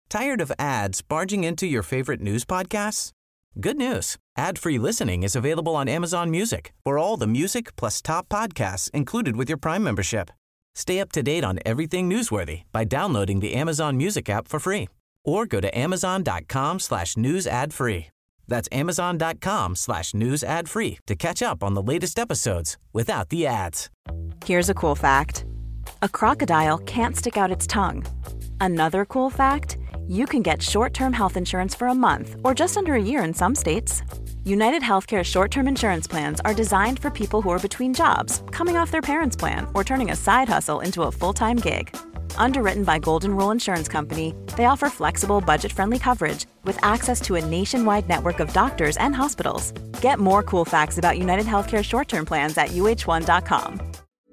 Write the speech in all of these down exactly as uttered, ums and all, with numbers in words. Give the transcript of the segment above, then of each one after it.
Tired of ads barging into your favorite news podcasts? Good news. Ad-free listening is available on Amazon Music for all the music plus top podcasts included with your Prime membership. Stay up to date on everything newsworthy by downloading the Amazon Music app for free or go to amazon.com slash news ad free. That's amazon.com slash news ad free to catch up on the latest episodes without the ads. Here's a cool fact. A crocodile can't stick out its tongue. Another cool fact, you can get short-term health insurance for a month or just under a year in some states. United Healthcare short-term insurance plans are designed for people who are between jobs, coming off their parents' plan, or turning a side hustle into a full-time gig. Underwritten by Golden Rule Insurance Company, they offer flexible, budget-friendly coverage with access to a nationwide network of doctors and hospitals. Get more cool facts about United Healthcare short-term plans at u h one dot com.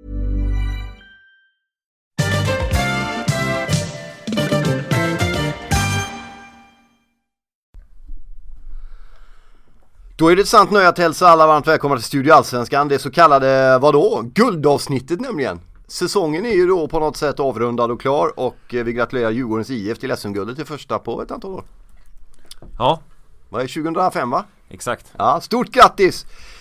Då är det ett sant nöje att hälsa alla varmt välkomna till Studio Allsvenskan. Det så kallade, vadå? Guldavsnittet nämligen. Säsongen är ju då på något sätt avrundad och klar. Och vi gratulerar Djurgårdens I F till S M-guldet till första på ett antal år. Ja. Vad är tjugohundrafem va? Exakt. Ja, stort grattis!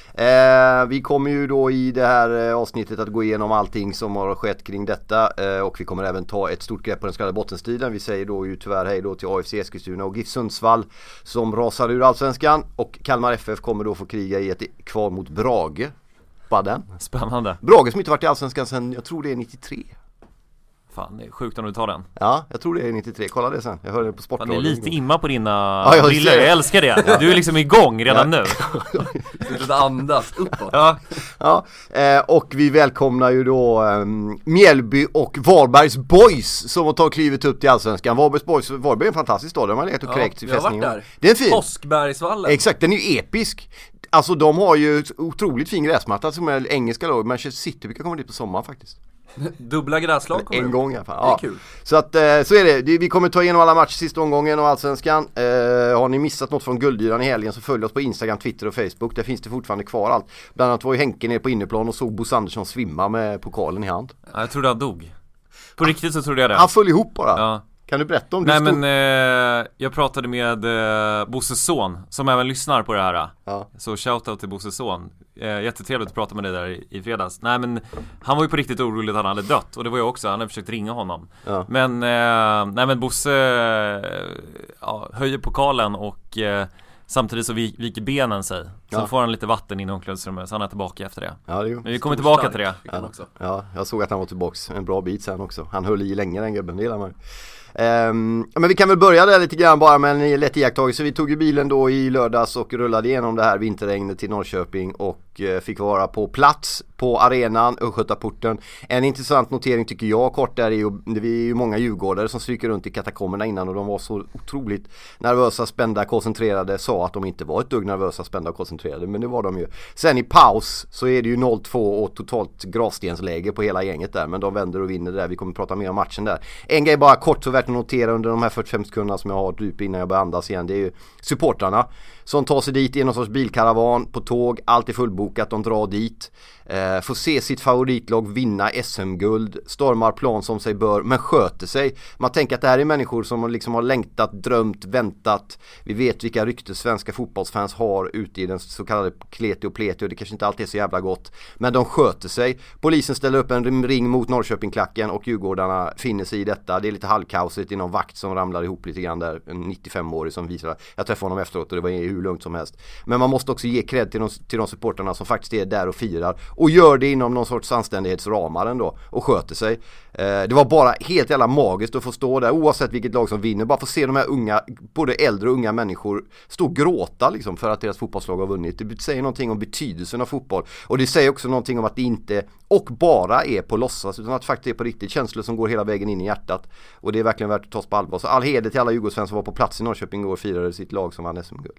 Eh, vi kommer ju då i det här eh, avsnittet att gå igenom allting som har skett kring detta eh, och vi kommer även ta ett stort grepp på den så kallade bottenstriden. Vi säger då ju tyvärr hej då till A F C Eskilstuna och GIF Sundsvall som rasar ur Allsvenskan, och Kalmar F F kommer då få kriga i ett kval mot Brage. Badden. Spännande. Brage som inte varit i Allsvenskan sedan, jag tror det är nittiotre. Fan, det är sjukt om du tar den. Ja, jag tror det är nittiotre. Kolla det sen. Jag hörde det på Sportradion. Han är lite imma på dina ja, jag briller. Jag älskar det. Ja. Du är liksom igång redan ja. nu. Du andas uppåt. Ja. Ja, eh, och vi välkomnar ju då eh, Mjällby och Varbergs Boys som har tagit klivet upp till Allsvenskan. Varbergs Boys, Varberg är en fantastisk stad. De har legat och kräkt i fästningen. Jag har varit där. Det är fin. Påskbergsvallen. Exakt, den är ju episk. Alltså de har ju otroligt fin gräsmatta som är engelska lag. Manchester City brukar komma dit på sommaren faktiskt. Dubbla gräslag kommer en gång i alla fall. Ja. Det är kul. Så att, så är det. Vi kommer ta igenom alla matcher sista omgången och Allsvenskan. Eh, har ni missat något från Guldyran i helgen så följ oss på Instagram, Twitter och Facebook. Där finns det fortfarande kvar allt. Bland annat var ju Henke ner på inneplan och såg Bosse Andersson svimma med pokalen i hand. Ja, jag trodde han dog. På riktigt så trodde jag det. Han föll ihop bara. Ja. Kan du berätta om det? Nej stod... men eh, jag pratade med eh, Bosses son som även lyssnar på det här. Ja. Så shoutout till Bosses son. eh, Jättetrevligt att prata med dig där i, i fredags. Nej men han var ju på riktigt orolig att han hade dött. Och det var jag också, han hade försökt ringa honom. Ja. Men eh, nej men Bosse eh, ja, höjer pokalen och eh, samtidigt så viker benen sig. Så ja. får han lite vatten in i omklädningsrummet. Så han är tillbaka efter det. Ja, det är ju. Men vi kommer tillbaka till det. Ja, ja, jag såg att han var tillbaka en bra bit sen också. Han höll i länge den gubben, det gillar man. Um, men vi kan väl börja där lite grann bara med en lätt iakttagelse. Vi tog ju bilen då i lördags och rullade igenom det här vinterregnet till Norrköping och uh, fick vara på plats på arenan, Östgötaporten. En intressant notering tycker jag kort där är ju, vi är ju många djurgårdare som stryker runt i katakomberna innan och de var så otroligt nervösa, spända, koncentrerade, sa att de inte var ett dugg nervösa, spända och koncentrerade, men det var de ju. Sen i paus så är det ju noll två och totalt gravstensläge på hela gänget där, men de vänder och vinner där. Vi kommer prata mer om matchen där. En grej bara kort så värt att notera under de här fyrtiofem sekunderna som jag har djup innan jag börjar andas igen, det är ju supportrarna som tar sig dit i någon sorts bilkaravan på tåg, allt är fullbokat, de drar dit, eh, får se sitt favoritlag vinna S M-guld, stormar plan som sig bör, men sköter sig. Man tänker att det här är människor som liksom har längtat, drömt, väntat. Vi vet vilka rykten svenska fotbollsfans har ute i den så kallade kleti och pleti, och det kanske inte alltid är så jävla gott, men de sköter sig. Polisen ställer upp en ring mot Norrköpingklacken och djurgårdarna finner sig i detta. Det är lite halvkaosigt i någon vakt som ramlar ihop lite grann där, en nittiofem-årig som visar, jag träffade honom efteråt och det var hur lugnt som helst. Men man måste också ge cred till de, till de supporterna som faktiskt är där och firar och gör det inom någon sorts anständighetsramar ändå och sköter sig. Eh, det var bara helt jävla magiskt att få stå där oavsett vilket lag som vinner, bara få se de här unga, både äldre och unga människor stå och gråta liksom för att deras fotbollslag har vunnit. Det säger någonting om betydelsen av fotboll, och det säger också någonting om att det inte och bara är på låtsas utan att det faktiskt är på riktigt känslor som går hela vägen in i hjärtat, och det är verkligen värt att tas på allvar. Så all heder till alla Djurgårdsfans som var på plats i Norrköping igår och firade sitt lag som vann S M-guld.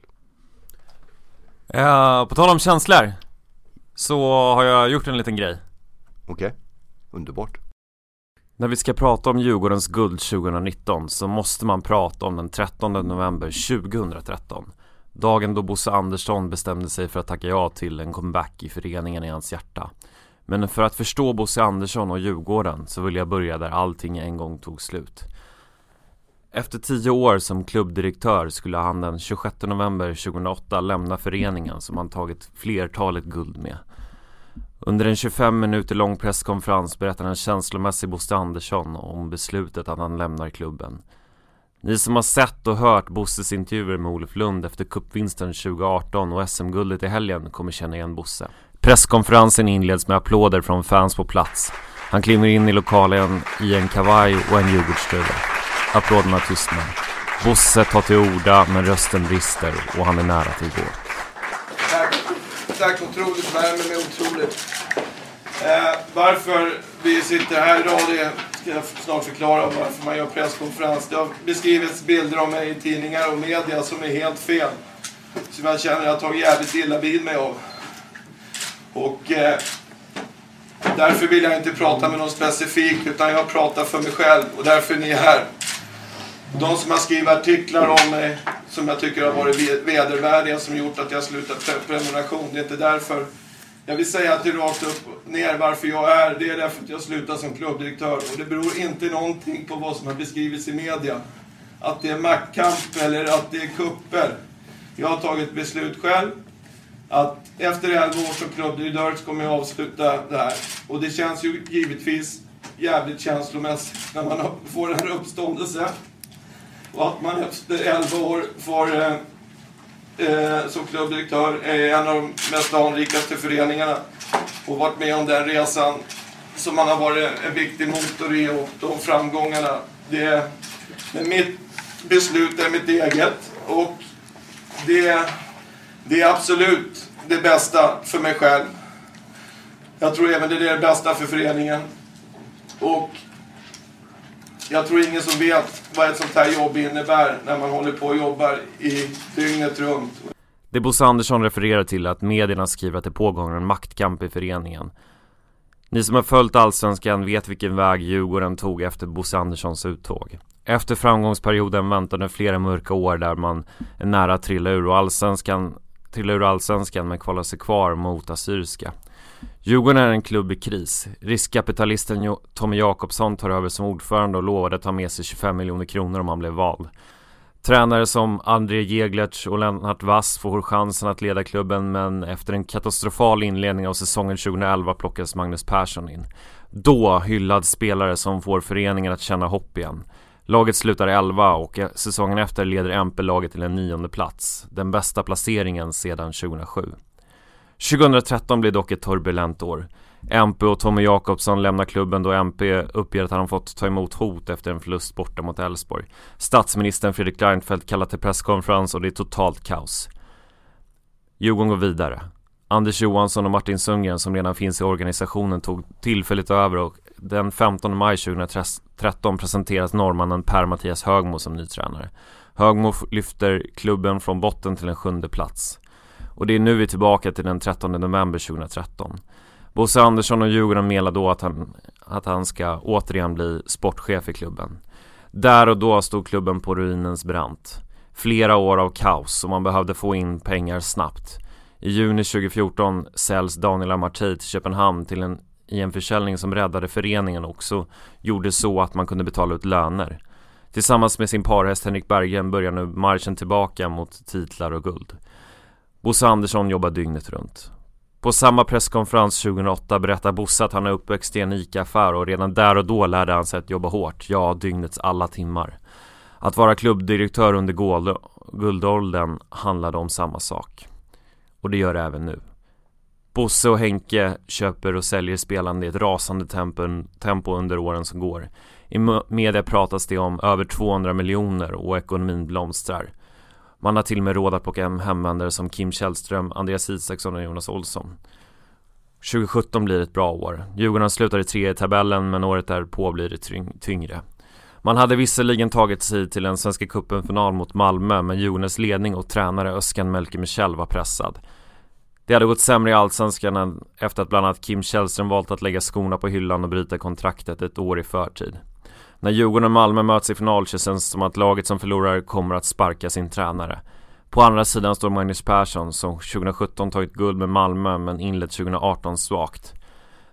Ja, på tal om känslor så har jag gjort en liten grej. Okej, okay. Underbart. När vi ska prata om Djurgårdens guld tjugonitton så måste man prata om den trettonde november tjugohundratretton. Dagen då Bosse Andersson bestämde sig för att tacka ja till en comeback i föreningen i hans hjärta. Men för att förstå Bosse Andersson och Djurgården så vill jag börja där allting en gång tog slut. Efter tio år som klubbdirektör skulle han den tjugosjätte november tjugohundraåtta lämna föreningen som han tagit flertalet guld med. Under en tjugofem minuter lång presskonferens berättar en känslomässig Bosse Andersson om beslutet att han lämnar klubben. Ni som har sett och hört Bosses intervjuer med Olof Lund efter cupvinsten tjugoarton och S M-guldet i helgen kommer känna igen Bosse. Presskonferensen inleds med applåder från fans på plats. Han kliver in i lokalen i en kavaj och en Djurgårdströja. Applåderna tystnar. Bosse tar till orda men rösten brister och han är nära till gå. Tack, tack otroligt, värmer mig otroligt. Eh, varför vi sitter här idag, det ska jag snart förklara varför man gör presskonferens. Det har beskrivits bilder av mig i tidningar och media som är helt fel. Som jag känner att jag har tagit jävligt illa vid mig av. Och eh, därför vill jag inte prata med någon specifik utan jag pratar för mig själv och därför är ni här. De som har skrivit artiklar om mig som jag tycker har varit vedervärdiga som gjort att jag slutat prenumeration. Det är inte därför. Jag vill säga till rakt upp och ner varför jag är. Det är därför att jag slutar som klubbdirektör. Och det beror inte någonting på vad som har beskrivits i media. Att det är maktkamp eller att det är kupper. Jag har tagit beslut själv. Att efter elva år som klubbdirektör så kommer jag avsluta det här. Och det känns ju givetvis jävligt känslomässigt när man får en uppståndelse. Och att man efter elva år får eh, eh, som klubbdirektör är en av de mest anrikaste föreningarna. Och varit med om den resan som man har varit en viktig motor i och de framgångarna. Det, men mitt beslut är mitt eget och det, det är absolut det bästa för mig själv. Jag tror även det är det bästa för föreningen. Och jag tror ingen som vet vad ett sånt här jobb innebär när man håller på och jobbar i dygnet runt. Det Bosse Andersson refererar till är att medierna skriver att det pågår en maktkamp i föreningen. Ni som har följt Allsvenskan vet vilken väg Djurgården tog efter Bosse Anderssons uttåg. Efter framgångsperioden väntade flera mörka år där man är nära att trilla ur och Allsvenskan, trilla ur Allsvenskan men kvalar sig kvar mot Assyriska. Djurgården är en klubb i kris. Riskkapitalisten Tommy Jakobsson tar över som ordförande och lovade att ta med sig tjugofem miljoner kronor om han blev vald. Tränare som André Jeglertz och Lennart Wass får chansen att leda klubben men efter en katastrofal inledning av säsongen tjugoelva plockas Magnus Persson in. Då hyllad spelare som får föreningen att känna hopp igen. Laget slutar elva och säsongen efter leder M P-laget till en nionde plats. Den bästa placeringen sedan tjugohundrasju. tjugohundratretton blir dock ett turbulent år. M P och Tommy Jakobsson lämnar klubben då M P uppger att han har fått ta emot hot efter en förlust borta mot Elfsborg. Statsministern Fredrik Reinfeldt kallar till presskonferens och det är totalt kaos. Djurgården går vidare. Anders Johansson och Martin Sundgren som redan finns i organisationen tog tillfälligt över och den femtonde maj tjugohundratretton presenteras norrmannen Per-Mattias Högmo som ny tränare. Högmo lyfter klubben från botten till en sjunde plats. Och det är nu vi är tillbaka till den trettonde november tjugohundratretton. Bosse Andersson och Djurgården menar då att han, att han ska återigen bli sportchef i klubben. Där och då stod klubben på ruinens brant. Flera år av kaos och man behövde få in pengar snabbt. I juni tjugofjorton säljs Daniel Amartey till Köpenhamn till en, i en försäljning som räddade föreningen och också gjorde så att man kunde betala ut löner. Tillsammans med sin parhäst Henrik Berggren börjar nu marschen tillbaka mot titlar och guld. Bosse Andersson jobbar dygnet runt. På samma presskonferens tjugohundraåtta berättar Bosse att han är uppväxt i en ICA-affär och redan där och då lärde han sig att jobba hårt, ja dygnets alla timmar. Att vara klubbdirektör under guldåldern handlade om samma sak. Och det gör det även nu. Bosse och Henke köper och säljer spelande i ett rasande tempo, tempo under åren som går. I media pratas det om över tvåhundra miljoner och ekonomin blomstrar. Man har till och med råd att plocka hem hemvändare som Kim Källström, Andreas Isaksson och Jonas Olsson. tjugosjutton blir ett bra år. Djurgården slutar i tre i tabellen men året därpå blir det tyng- tyngre. Man hade visserligen tagit sig till en Svenska cupen-final mot Malmö men Djurgårdens ledning och tränare Öskan Melke Michel var pressad. Det hade gått sämre i Allsvenskan efter att bland annat Kim Källström valt att lägga skorna på hyllan och bryta kontraktet ett år i förtid. När Djurgården och Malmö möts i final känns det som att laget som förlorar kommer att sparka sin tränare. På andra sidan står Magnus Persson som tjugosjutton tagit guld med Malmö men inlett tjugoarton svagt.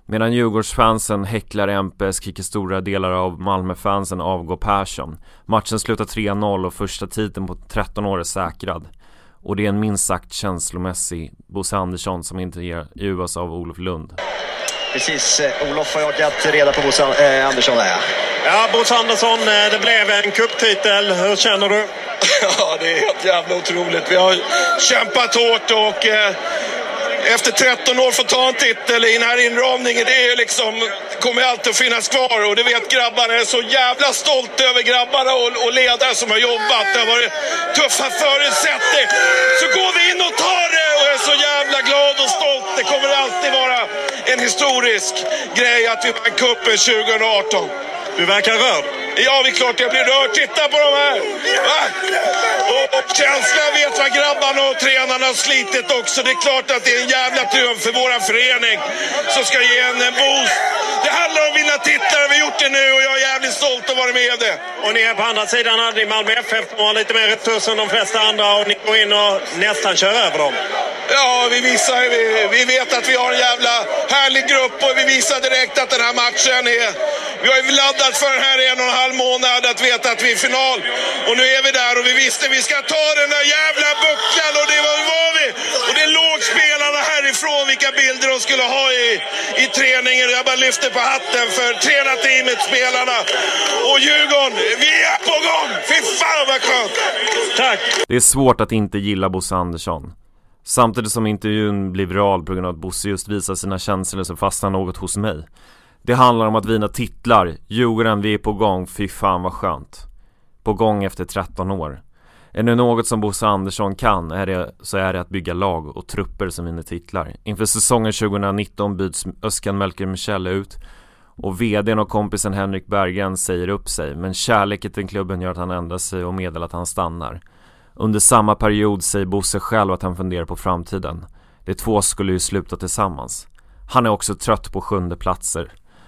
Medan Djurgårdsfansen häcklar M P, skriker stora delar av Malmöfansen avgår Persson. Matchen slutar tre noll och första titeln på tretton år är säkrad. Och det är en minst sagt känslomässig Bosse Andersson som intervjuas av Olof Lund. Precis, Olof har jagat reda på Bosse eh, Andersson där. Ja, Bosse Andersson, det blev en cuptitel. Hur känner du? Ja, det är helt jävla otroligt. Vi har kämpat hårt och eh, efter tretton år får ta en titel i den här inramningen, det är liksom, kommer alltid att finnas kvar. Och det vet grabbarna, jag är så jävla stolt över grabbarna och, och ledare som har jobbat. Det har varit tuffa förutsättningar. Så går vi in och tar det och jag är så jävla glad och stolt. Det kommer alltid vara en historisk grej att vi vann kuppen tjugo arton. Du verkar rörd. Ja, det är klart jag blir rörd. Titta på de här. Va? Och, och känslan vet vad grabbarna och tränarna har slitit också. Det är klart att det är en jävla triumf för våran förening som ska ge en boost. Det handlar om att vinna titlar. Vi har gjort det nu och jag är jävligt stolt att vara med det. Och ni är på andra sidan hade ni Malmö F F som har lite mer resurser än de flesta andra och ni går in och nästan kör över dem. Ja, vi visar, vi, vi vet att vi har en jävla härlig grupp och vi visar direkt att den här matchen är... Vi har ju laddat för den här en och en halv månad att veta att vi är i final. Och nu är vi där och vi visste att vi ska ta den där jävla bucklan och det var, var vi. Och det låg spelarna härifrån vilka bilder de skulle ha i, i träningen. Jag bara lyfter på hatten för tränarteamet, spelarna och Djurgården. Vi är på gång! Fy fan vad skönt! Tack! Det är svårt att inte gilla Bosse Andersson. Samtidigt som intervjun blir viral på grund av att Bosse just visar sina känslor så fastnar något hos mig. Det handlar om att vinna titlar. Djurgården, vi är på gång. Fy fan vad skönt. På gång efter tretton år. Är det något som Bosse Andersson kan är det, så är det att bygga lag och trupper som vinner titlar. Inför säsongen tjugonitton byts Özcan Melker Michel ut och vdn och kompisen Henrik Berggren säger upp sig. Men kärleken till klubben gör att han ändrar sig och meddelar att han stannar. Under samma period säger Bosse själv att han funderar på framtiden. De två skulle ju sluta tillsammans. Han är också trött på sjunde platser.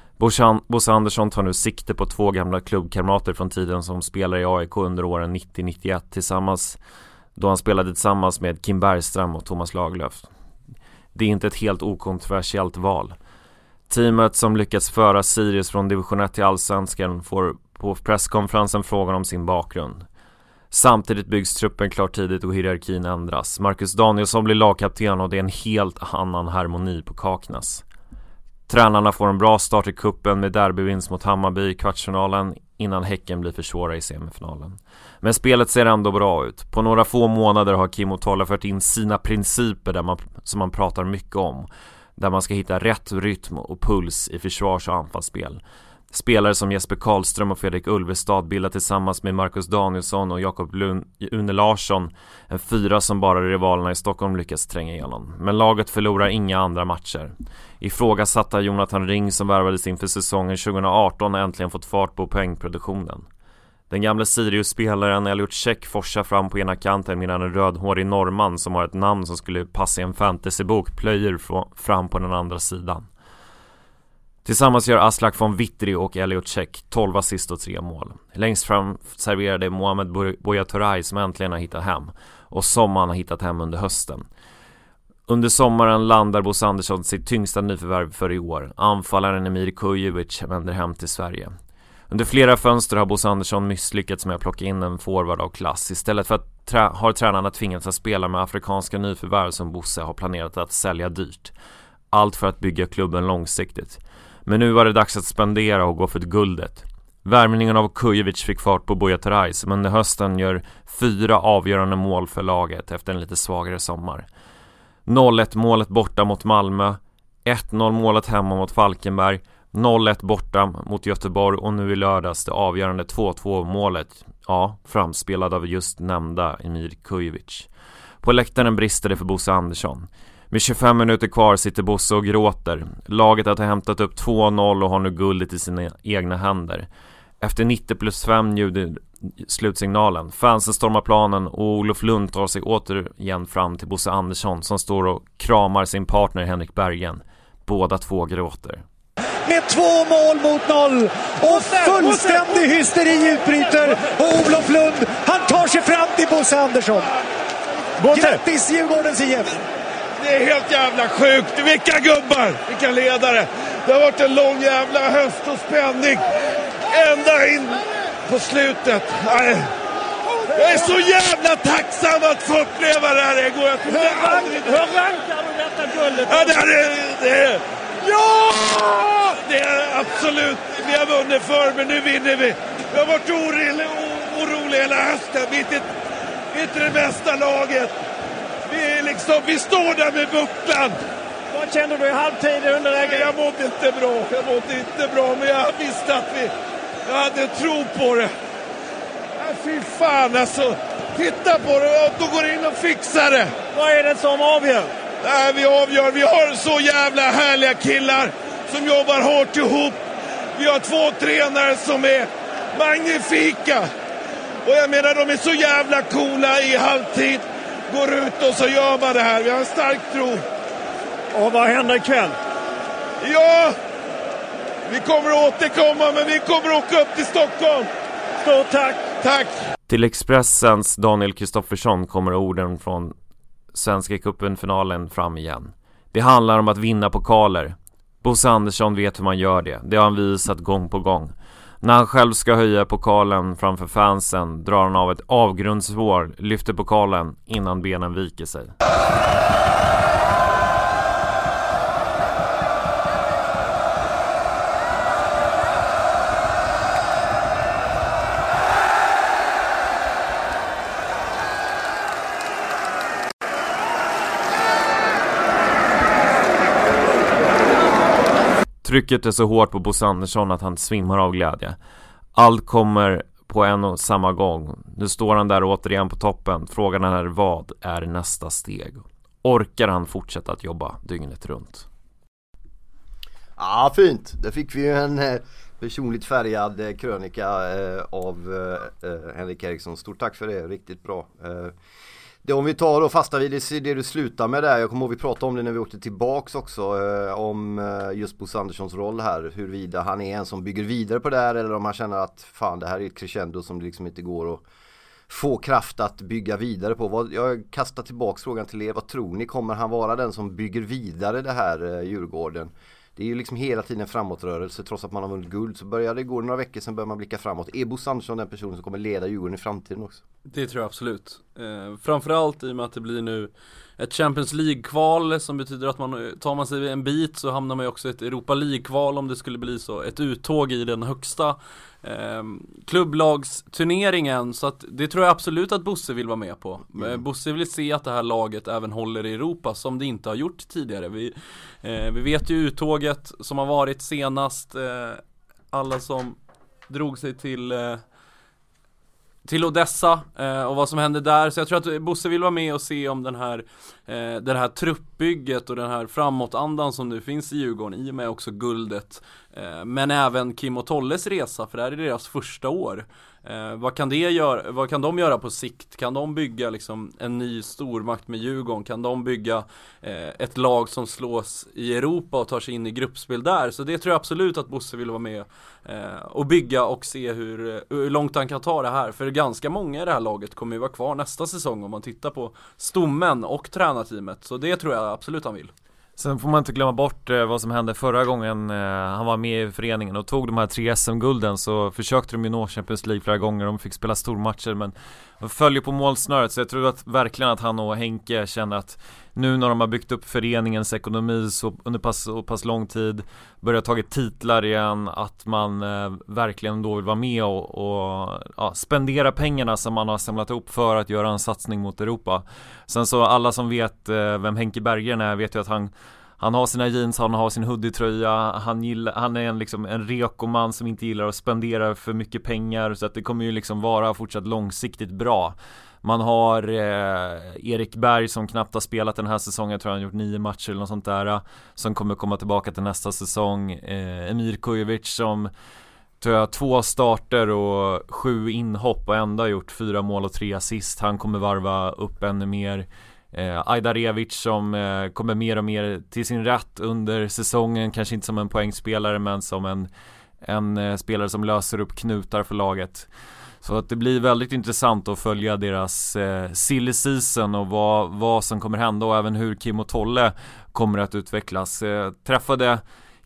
Bosse Andersson tar nu sikte på två gamla klubbkamrater från tiden som spelar i A I K under åren nittio nittioett tillsammans, då han spelade tillsammans med Kim Bergström och Thomas Lagerlöf. Det är inte ett helt okontroversiellt val. Teamet som lyckats föra Sirius från division ett till Allsvenskan får på presskonferensen frågan om sin bakgrund. Samtidigt byggs truppen klart tidigt och hierarkin ändras. Marcus Danielsson blir lagkapten och det är en helt annan harmoni på Kaknäs. Tränarna får en bra start i kuppen med derbyvinst mot Hammarby i kvartsfinalen innan Häcken blir för svåra i semifinalen. Men spelet ser ändå bra ut. På några få månader har Kim Otola fört in sina principer där man, som man pratar mycket om. Där man ska hitta rätt rytm och puls i försvars- och anfallsspel. Spelare som Jesper Karlström och Fredrik Ulvestad bildar tillsammans med Marcus Danielsson och Jakob Une Larsson en fyra som bara rivalerna i Stockholm lyckas tränga igenom. Men laget förlorar inga andra matcher. Ifrågasatta Jonathan Ring som värvades inför säsongen tjugoarton har äntligen fått fart på poängproduktionen. Den gamla Sirius-spelaren Elliot Check forsar fram på ena kanten medan en rödhårig norrman som har ett namn som skulle passa i en fantasybok plöjer fram på den andra sidan. Tillsammans gör Aslak von Witry och Elliot Check tolv assist och tre mål. Längst fram serverade Mohamed Boyatoray som äntligen har hittat hem och som han har hittat hem under hösten. Under sommaren landar Bosse Andersson sitt tyngsta nyförvärv för i år. Anfallaren Emir Kujovic vänder hem till Sverige. Under flera fönster har Bosse Andersson misslyckats med att plocka in en forward av klass. Istället för att trä- har tränarna tvingats att spela med afrikanska nyförvärv som Bosse har planerat att sälja dyrt. Allt för att bygga klubben långsiktigt. Men nu var det dags att spendera och gå för guldet. Värmningen av Kujovic fick fart på Boyataray som under hösten gör fyra avgörande mål för laget efter en lite svagare sommar. noll ett målet borta mot Malmö, ett noll målet hemma mot Falkenberg, noll ett borta mot Göteborg och nu i lördags det avgörande två två målet, ja, framspelad av just nämnda Emir Kujovic. På läktaren brister det för Bosse Andersson. Med tjugofem minuter kvar sitter Bosse och gråter. Laget har hämtat upp två noll och har nu guldet i sina egna händer. Efter nittio plus fem ljuder slutsignalen. Fansen stormar planen och Olof Lund tar sig återigen fram till Bosse Andersson som står och kramar sin partner Henrik Bergen. Båda två gråter. Med två mål mot noll och fullständig hysteri utbryter och Olof Lund, han tar sig fram till Bosse Andersson. Grattis Djurgårdens I F! Det är helt jävla sjukt. Vilka gubbar, vilka ledare. Det har varit en lång jävla höst och spänning. Ända in på slutet. Nej. Jag är så jävla tacksam att få uppleva det här. Hur, aldrig... hur rankar du detta guldet? Ja, det är... Det är... Ja! Det är absolut... Vi har vunnit för, men nu vinner vi. Vi har varit orolig, orolig hela hösten. Vi är inte, vi är inte det bästa laget. Vi, är liksom, vi står där med bucklan. Vad kände du i halvtid i underläge? Jag mådde inte bra. Jag mådde inte bra, men jag visste att vi... Jag hade tro på det. Ja, fy fan alltså. Titta på det och då går in och fixar det. Vad är det som avgör? Nej, vi avgör. Vi har så jävla härliga killar som jobbar hårt ihop. Vi har två tränare som är magnifika. Och jag menar, de är så jävla coola i halvtid. Går ut och så gör man det här. Vi har en stark tro. Och vad händer ikväll? Ja, vi kommer att återkomma, men vi kommer att åka upp till Stockholm. Stort tack. Tack. Till Expressens Daniel Kristoffersson kommer orden från Svenska cupen-finalen fram igen. Det handlar om att vinna pokaler. Bosse Andersson vet hur man gör det. Det har han visat gång på gång. När han själv ska höja pokalen framför fansen drar han av ett avgrundsvår, lyfter pokalen innan benen viker sig. Trycket är så hårt på Bosse Andersson att han svimmar av glädje. Allt kommer på en och samma gång. Nu står han där återigen på toppen. Frågan är vad är nästa steg? Orkar han fortsätta att jobba dygnet runt? Ja, fint. Där fick vi ju en eh, personligt färgad eh, krönika eh, av eh, Henrik Eriksson. Stort tack för det, riktigt bra. Eh, Det om vi tar då fasta vid det, det du slutar med där. Jag kommer ihåg vi pratade om det när vi åkte tillbaks också. Eh, om eh, just Bosse Anderssons roll här. Huruvida han är en som bygger vidare på det här. Eller om han känner att fan, det här är ett crescendo som det liksom inte går att få kraft att bygga vidare på. Vad, jag kastar tillbaks frågan till er. Vad tror ni? Kommer han vara den som bygger vidare det här eh, Djurgården? Det är ju liksom hela tiden en framåtrörelse. Trots att man har vunnit guld så började det gå några veckor, sen börjar man blicka framåt. Är Bosse Andersson den personen som kommer leda Djurgården i framtiden också? Det tror jag absolut. Eh, framförallt i och med att det blir nu ett Champions League-kval som betyder att man tar man sig en bit så hamnar man ju också i ett Europa League-kval om det skulle bli så. Ett uttåg i den högsta eh, klubblagsturneringen. Så att det tror jag absolut att Bosse vill vara med på. Mm. Bosse vill se att det här laget även håller i Europa som det inte har gjort tidigare. Vi, eh, vi vet ju uttåget som har varit senast. Eh, alla som drog sig till... Eh, till Odessa eh, och vad som hände där. Så jag tror att Bosse vill vara med och se om den här, eh, det här truppbygget och den här framåtandan som nu finns i Djurgården, i och med också guldet. Eh, men även Kim och Tolles resa, för det här är deras första år. Eh, vad kan det göra, vad kan de göra på sikt? Kan de bygga liksom en ny stormakt med Djurgården? Kan de bygga eh, ett lag som slås i Europa och tar sig in i gruppspel där? Så det tror jag absolut att Bosse vill vara med eh, och bygga och se hur, hur långt han kan ta det här. För ganska många i det här laget kommer ju vara kvar nästa säsong om man tittar på stommen och tränarteamet. Så det tror jag absolut han vill. Sen får man inte glömma bort eh, vad som hände förra gången eh, han var med i föreningen och tog de här tre S M-gulden. Så försökte de ju nå Champions League flera gånger. De fick spela stormatcher, men de följer på målsnöret. Så jag tror att verkligen att han och Henke känner att nu när de har byggt upp föreningens ekonomi så under pass, så pass lång tid, börjar tagit titlar igen, att man eh, verkligen då vill vara med och, och ja, spendera pengarna som man har samlat ihop för att göra en satsning mot Europa. Sen så alla som vet eh, vem Henke Berggren är vet ju att han Han har sina jeans, han har sin hoodie-tröja, han, gillar, han är en, liksom, en rekoman som inte gillar att spendera för mycket pengar, så att det kommer ju liksom vara fortsatt långsiktigt bra. Man har eh, Erik Berg som knappt har spelat den här säsongen, jag tror han har gjort nio matcher eller något sånt där, som kommer komma tillbaka till nästa säsong. Eh, Emir Kujovic som tror jag två starter och sju inhopp och ändå har gjort fyra mål och tre assist. Han kommer varva upp ännu mer. Eh, Ajdarevic som eh, kommer mer och mer till sin rätt under säsongen, kanske inte som en poängspelare men som en, en eh, spelare som löser upp knutar för laget. Så att det blir väldigt intressant att följa deras eh, silly season och vad, vad som kommer hända och även hur Kim och Tolle kommer att utvecklas. Eh, träffade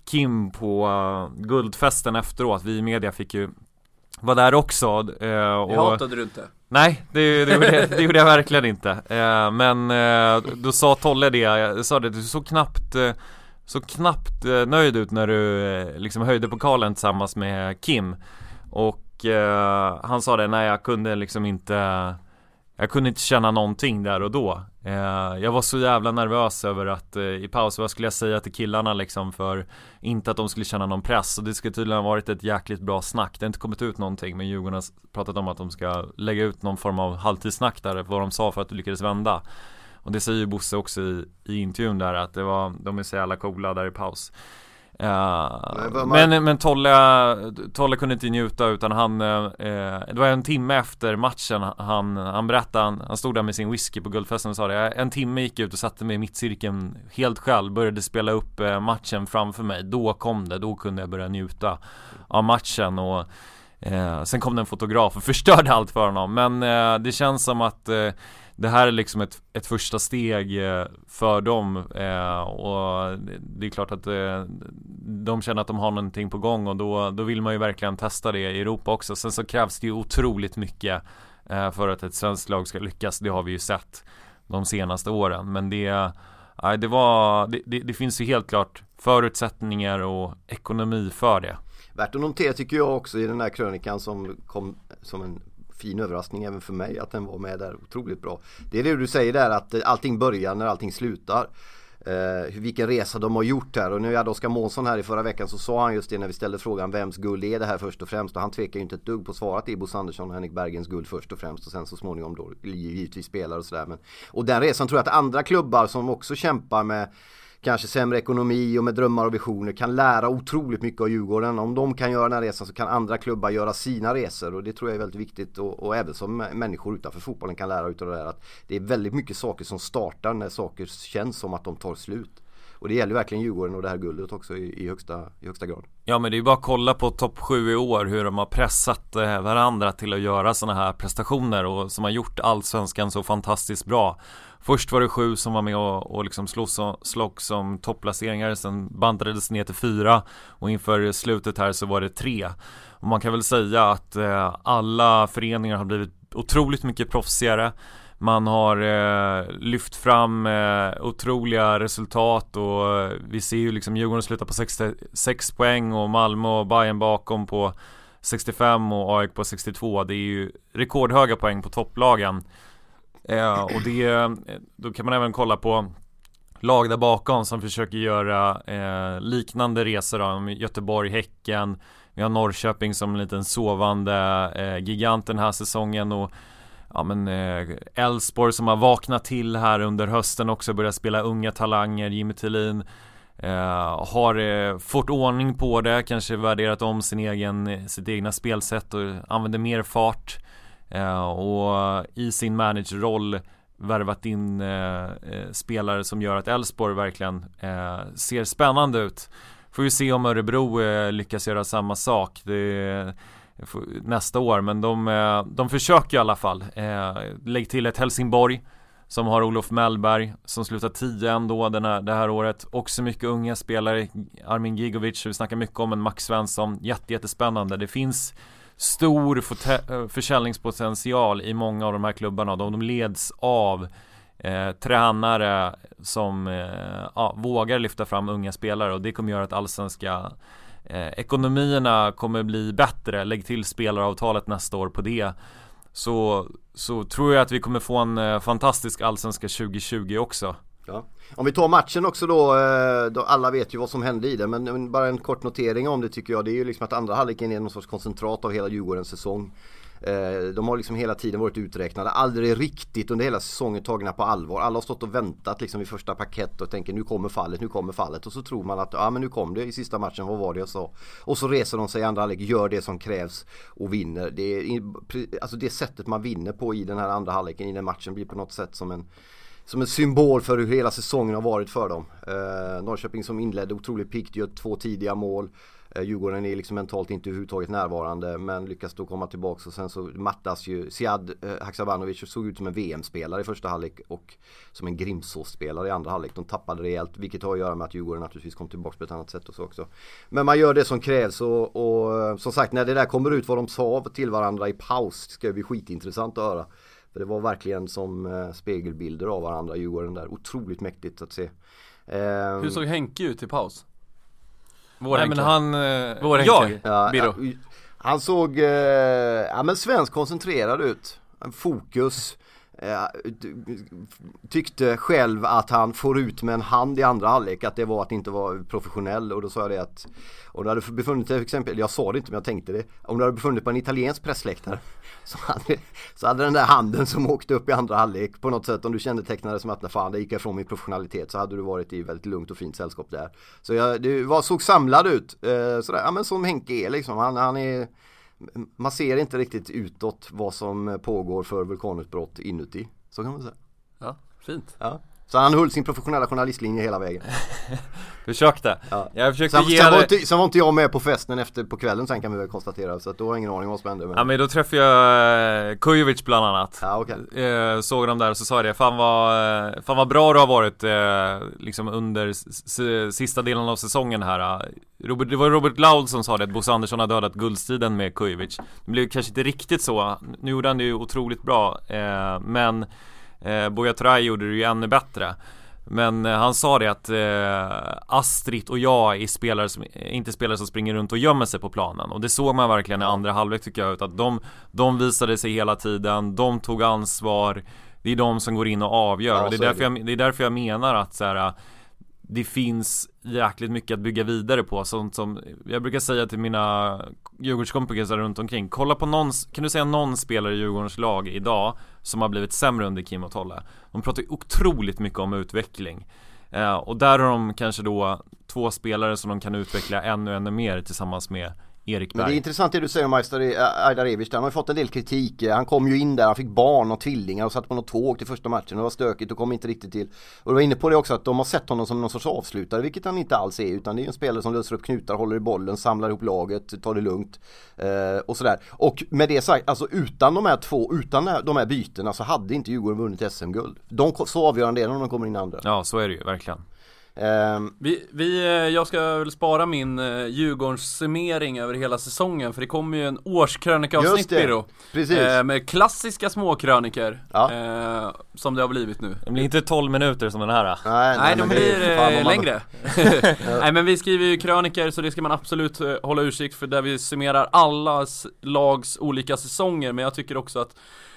Kim på uh, guldfesten efteråt. Vi i media fick ju vara där också. Uh, och... Det hatade du inte? Nej, det, det, gjorde, det gjorde jag verkligen inte. Uh, men uh, då sa Tolle det, jag sa det, du så knappt... Uh, så knappt uh, nöjd ut när du uh, liksom höjde pokalen tillsammans med Kim. Och uh, han sa det, nej jag kunde liksom inte Jag kunde inte känna någonting där och då. uh, Jag var så jävla nervös över att uh, i paus, vad skulle jag säga till killarna liksom, för inte att de skulle känna någon press. Och det skulle tydligen ha varit ett jäkligt bra snack. Det har inte kommit ut någonting, men Djurgården har pratat om att de ska lägga ut någon form av halvtidssnack där, vad de sa för att du lyckades vända. Och det säger ju Bosse också i, i intervjun där, att det var, de är så jävla coola där i paus. Uh, men, men Tolle, Tolle kunde inte njuta, utan han uh, det var en timme efter matchen. Han, han berättade, han, han stod där med sin whisky på guldfesten och sa det. En timme gick ut och satte mig i mittcirkeln helt själv, började spela upp uh, matchen framför mig. Då kom det, då kunde jag börja njuta av matchen. Och uh, sen kom det en fotograf och förstörde allt för honom. Men uh, det känns som att uh, det här är liksom ett, ett första steg eh, för dem, eh, och det är klart att eh, de känner att de har någonting på gång, och då, då vill man ju verkligen testa det i Europa också. Sen så krävs det ju otroligt mycket eh, för att ett svenskt lag ska lyckas. Det har vi ju sett de senaste åren, men det, eh, det, var, det, det, det finns ju helt klart förutsättningar och ekonomi för det. Värt att notera tycker jag också i den här krönikan som kom som en fin överraskning även för mig, att den var med där otroligt bra. Det är det du säger där, att allting börjar när allting slutar. Eh, vilken resa de har gjort här. Och nu hade Oskar Månsson här i förra veckan, så sa han just det när vi ställde frågan vems guld är det här först och främst, och han tvekar ju inte ett dugg på svarat. Det är Bosse Andersson och Henrik Bergens guld först och främst, och sen så småningom då givetvis spelare och sådär. Men, och den resan tror jag att andra klubbar som också kämpar med kanske sämre ekonomi och med drömmar och visioner kan lära otroligt mycket av Djurgården. Om de kan göra den här resan så kan andra klubbar göra sina resor, och det tror jag är väldigt viktigt, och, och även som människor utanför fotbollen kan lära ut av det där, att det är väldigt mycket saker som startar när saker känns som att de tar slut. Och det gäller verkligen Djurgården och det här guldet också i, i, högsta, i högsta grad. Ja, men det är ju bara att kolla på topp sju i år, hur de har pressat eh, varandra till att göra såna här prestationer, och som har gjort allsvenskan så fantastiskt bra. Först var det sju som var med och, och liksom slogs, slogs som topplaceringar, sen bantades ner till fyra, och inför slutet här så var det tre. Och man kan väl säga att eh, alla föreningar har blivit otroligt mycket proffsigare. Man har eh, lyft fram eh, otroliga resultat, och eh, vi ser ju liksom Djurgården sluta på sextiosex poäng och Malmö och Bayern bakom på sextiofem och A I K på sextiotvå. Det är ju rekordhöga poäng på topplagen. Eh, och det, då kan man även kolla på lag där bakom som försöker göra eh, liknande resor då. Göteborg, Häcken, vi har Norrköping som en liten sovande eh, gigant den här säsongen, och ja, men Elfsborg eh, som har vaknat till här under hösten också, börjat spela unga talanger. Jimmy Tillin eh, har eh, fått ordning på det, kanske värderat om sin egen, sitt egna spelsätt och använder mer fart, eh, och i sin managerroll värvat in eh, spelare som gör att Elfsborg verkligen eh, ser spännande ut. Får vi se om Örebro eh, lyckas göra samma sak det nästa år, men de, de försöker i alla fall. Eh, lägg till ett Helsingborg som har Olof Mellberg som slutar tio ändå den här, det här året. Också mycket unga spelare, Armin Gigovic, vi snackar mycket om en Max Svensson, jätte, jättespännande. Det finns stor fote- försäljningspotential i många av de här klubbarna. De, de leds av eh, tränare som eh, ja, vågar lyfta fram unga spelare, och det kommer göra att allsvenska Eh, ekonomierna kommer bli bättre. Lägg till spelaravtalet nästa år på det, så, så tror jag att vi kommer få en eh, fantastisk allsvenska tjugo tjugo också. Ja. Om vi tar matchen också då, eh, då, alla vet ju vad som hände i det, men, men bara en kort notering om det tycker jag. Det är ju liksom att andra halvleken är någon sorts koncentrat av hela Djurgårdens säsong. De har liksom hela tiden varit uträknade, aldrig riktigt under hela säsongen tagna på allvar. Alla har stått och väntat liksom vid första paket och tänker nu kommer fallet, nu kommer fallet, och så tror man att ja men nu kom det i sista matchen, vad var det jag sa? Och så reser de sig i andra halvlek, gör det som krävs och vinner. Det är, alltså det sättet man vinner på i den här andra halvleken i den matchen blir på något sätt som en som en symbol för hur hela säsongen har varit för dem. eh, Norrköping som inledde otroligt piggt, gör två tidiga mål. Djurgården är liksom mentalt inte överhuvudtaget närvarande, men lyckas då komma tillbaka, och sen så mattas ju Sead eh, Haksabanovic såg ut som en V M-spelare i första halvlek och som en Grimsås-spelare i andra halvlek. De tappade rejält, vilket har att göra med att Djurgården naturligtvis kom tillbaka på ett annat sätt och så också. Men man gör det som krävs, och, och som sagt, när det där kommer ut vad de sa till varandra i paus ska det bli skitintressant att höra. För det var verkligen som eh, spegelbilder av varandra, Djurgården där. Otroligt mäktigt att se. Eh, Hur såg Henke ut i paus? Vår Nej, men han, eh, Vår jag, ja, Biro. ja, han såg eh, ja, men svensk koncentrerad ut. En fokus. Eh, tyckte själv att han får ut med en hand i andra halvlek att det var att inte vara professionell, och då sa jag det att om du hade befunnit dig, för exempel, jag sa det inte men jag tänkte det, om du hade befunnit på en italiensk pressläktare så hade, så hade den där handen som åkte upp i andra halvlek på något sätt, om du kände tecknade som att fan, det gick jag från min professionalitet, så hade du varit i väldigt lugnt och fint sällskap där. Så jag, det var, såg samlad ut, eh, sådär, ja men som Henke är liksom, han, han är, man ser inte riktigt utåt vad som pågår för vulkanutbrott inuti, så kan man säga. Ja, fint. Ja. Så han höll sin professionella journalistlinje hela vägen. Försökte. Ja. Jag försökte sen, ge sen, det... var inte, sen var inte jag med på festen efter på kvällen, sen kan vi väl konstatera. Så att då har jag ingen aning om vad som hände. Men... Ja, men då träffade jag eh, Kujovic bland annat. Ja, okay. eh, Såg dem där och så sa jag det, fan vad, eh, fan vad bra du har varit eh, liksom under s- s- sista delen av säsongen här. Robert, det var Robert Laud som sa det, att Bosse Andersson har dödat guldstriden med Kujovic. Det blev kanske inte riktigt så. Nu gjorde han det ju otroligt bra, eh, men eh, Buya Turay gjorde det ju ännu bättre. Men eh, han sa det att eh, Astrid och jag är spelare som, inte spelare som springer runt och gömmer sig på planen. Och det såg man verkligen i andra halvlek, tycker jag, att de, de visade sig hela tiden, de tog ansvar. Det är de som går in och avgör, ja, och det är, därför jag, det är därför jag menar att så här, det finns jäkligt mycket att bygga vidare på. Sånt som jag brukar säga till mina Djurgårdskompisar runt omkring. Kolla på någon, kan du säga någon spelare i Djurgårdens lag idag som har blivit sämre under Kim och Tolle? De pratar otroligt mycket om utveckling. Eh, och där har de kanske då två spelare som de kan utveckla ännu ännu mer tillsammans med Erik Berg. Men det är intressant det du säger om Ajdarevic. Han har ju fått en del kritik. Han kom ju in där, han fick barn och tvillingar och satt på något tåg till första matchen. Det var stökigt och kom inte riktigt till. Och du var inne på det också, att de har sett honom som någon sorts avslutare, vilket han inte alls är, utan det är en spelare som löser upp knutar, håller i bollen, samlar ihop laget, tar det lugnt eh, och sådär. Och med det sagt, alltså utan de här två, utan de här bytena så hade inte Djurgården vunnit S M-guld. De så avgörande är när de kommer in andra. Ja, så är det ju verkligen. Um, vi, vi, jag ska väl spara min uh, Djurgårdens summering över hela säsongen, för det kommer ju en årskrönikaavsnitt, Biro, uh, med klassiska småkröniker, ja. uh, som det har blivit nu. Det blir inte tolv minuter som den här. Nej, nej, de blir uh, längre. Nej, men vi skriver ju kröniker, så det ska man absolut uh, hålla utkik för, där vi summerar alla lags olika säsonger. Men jag tycker också att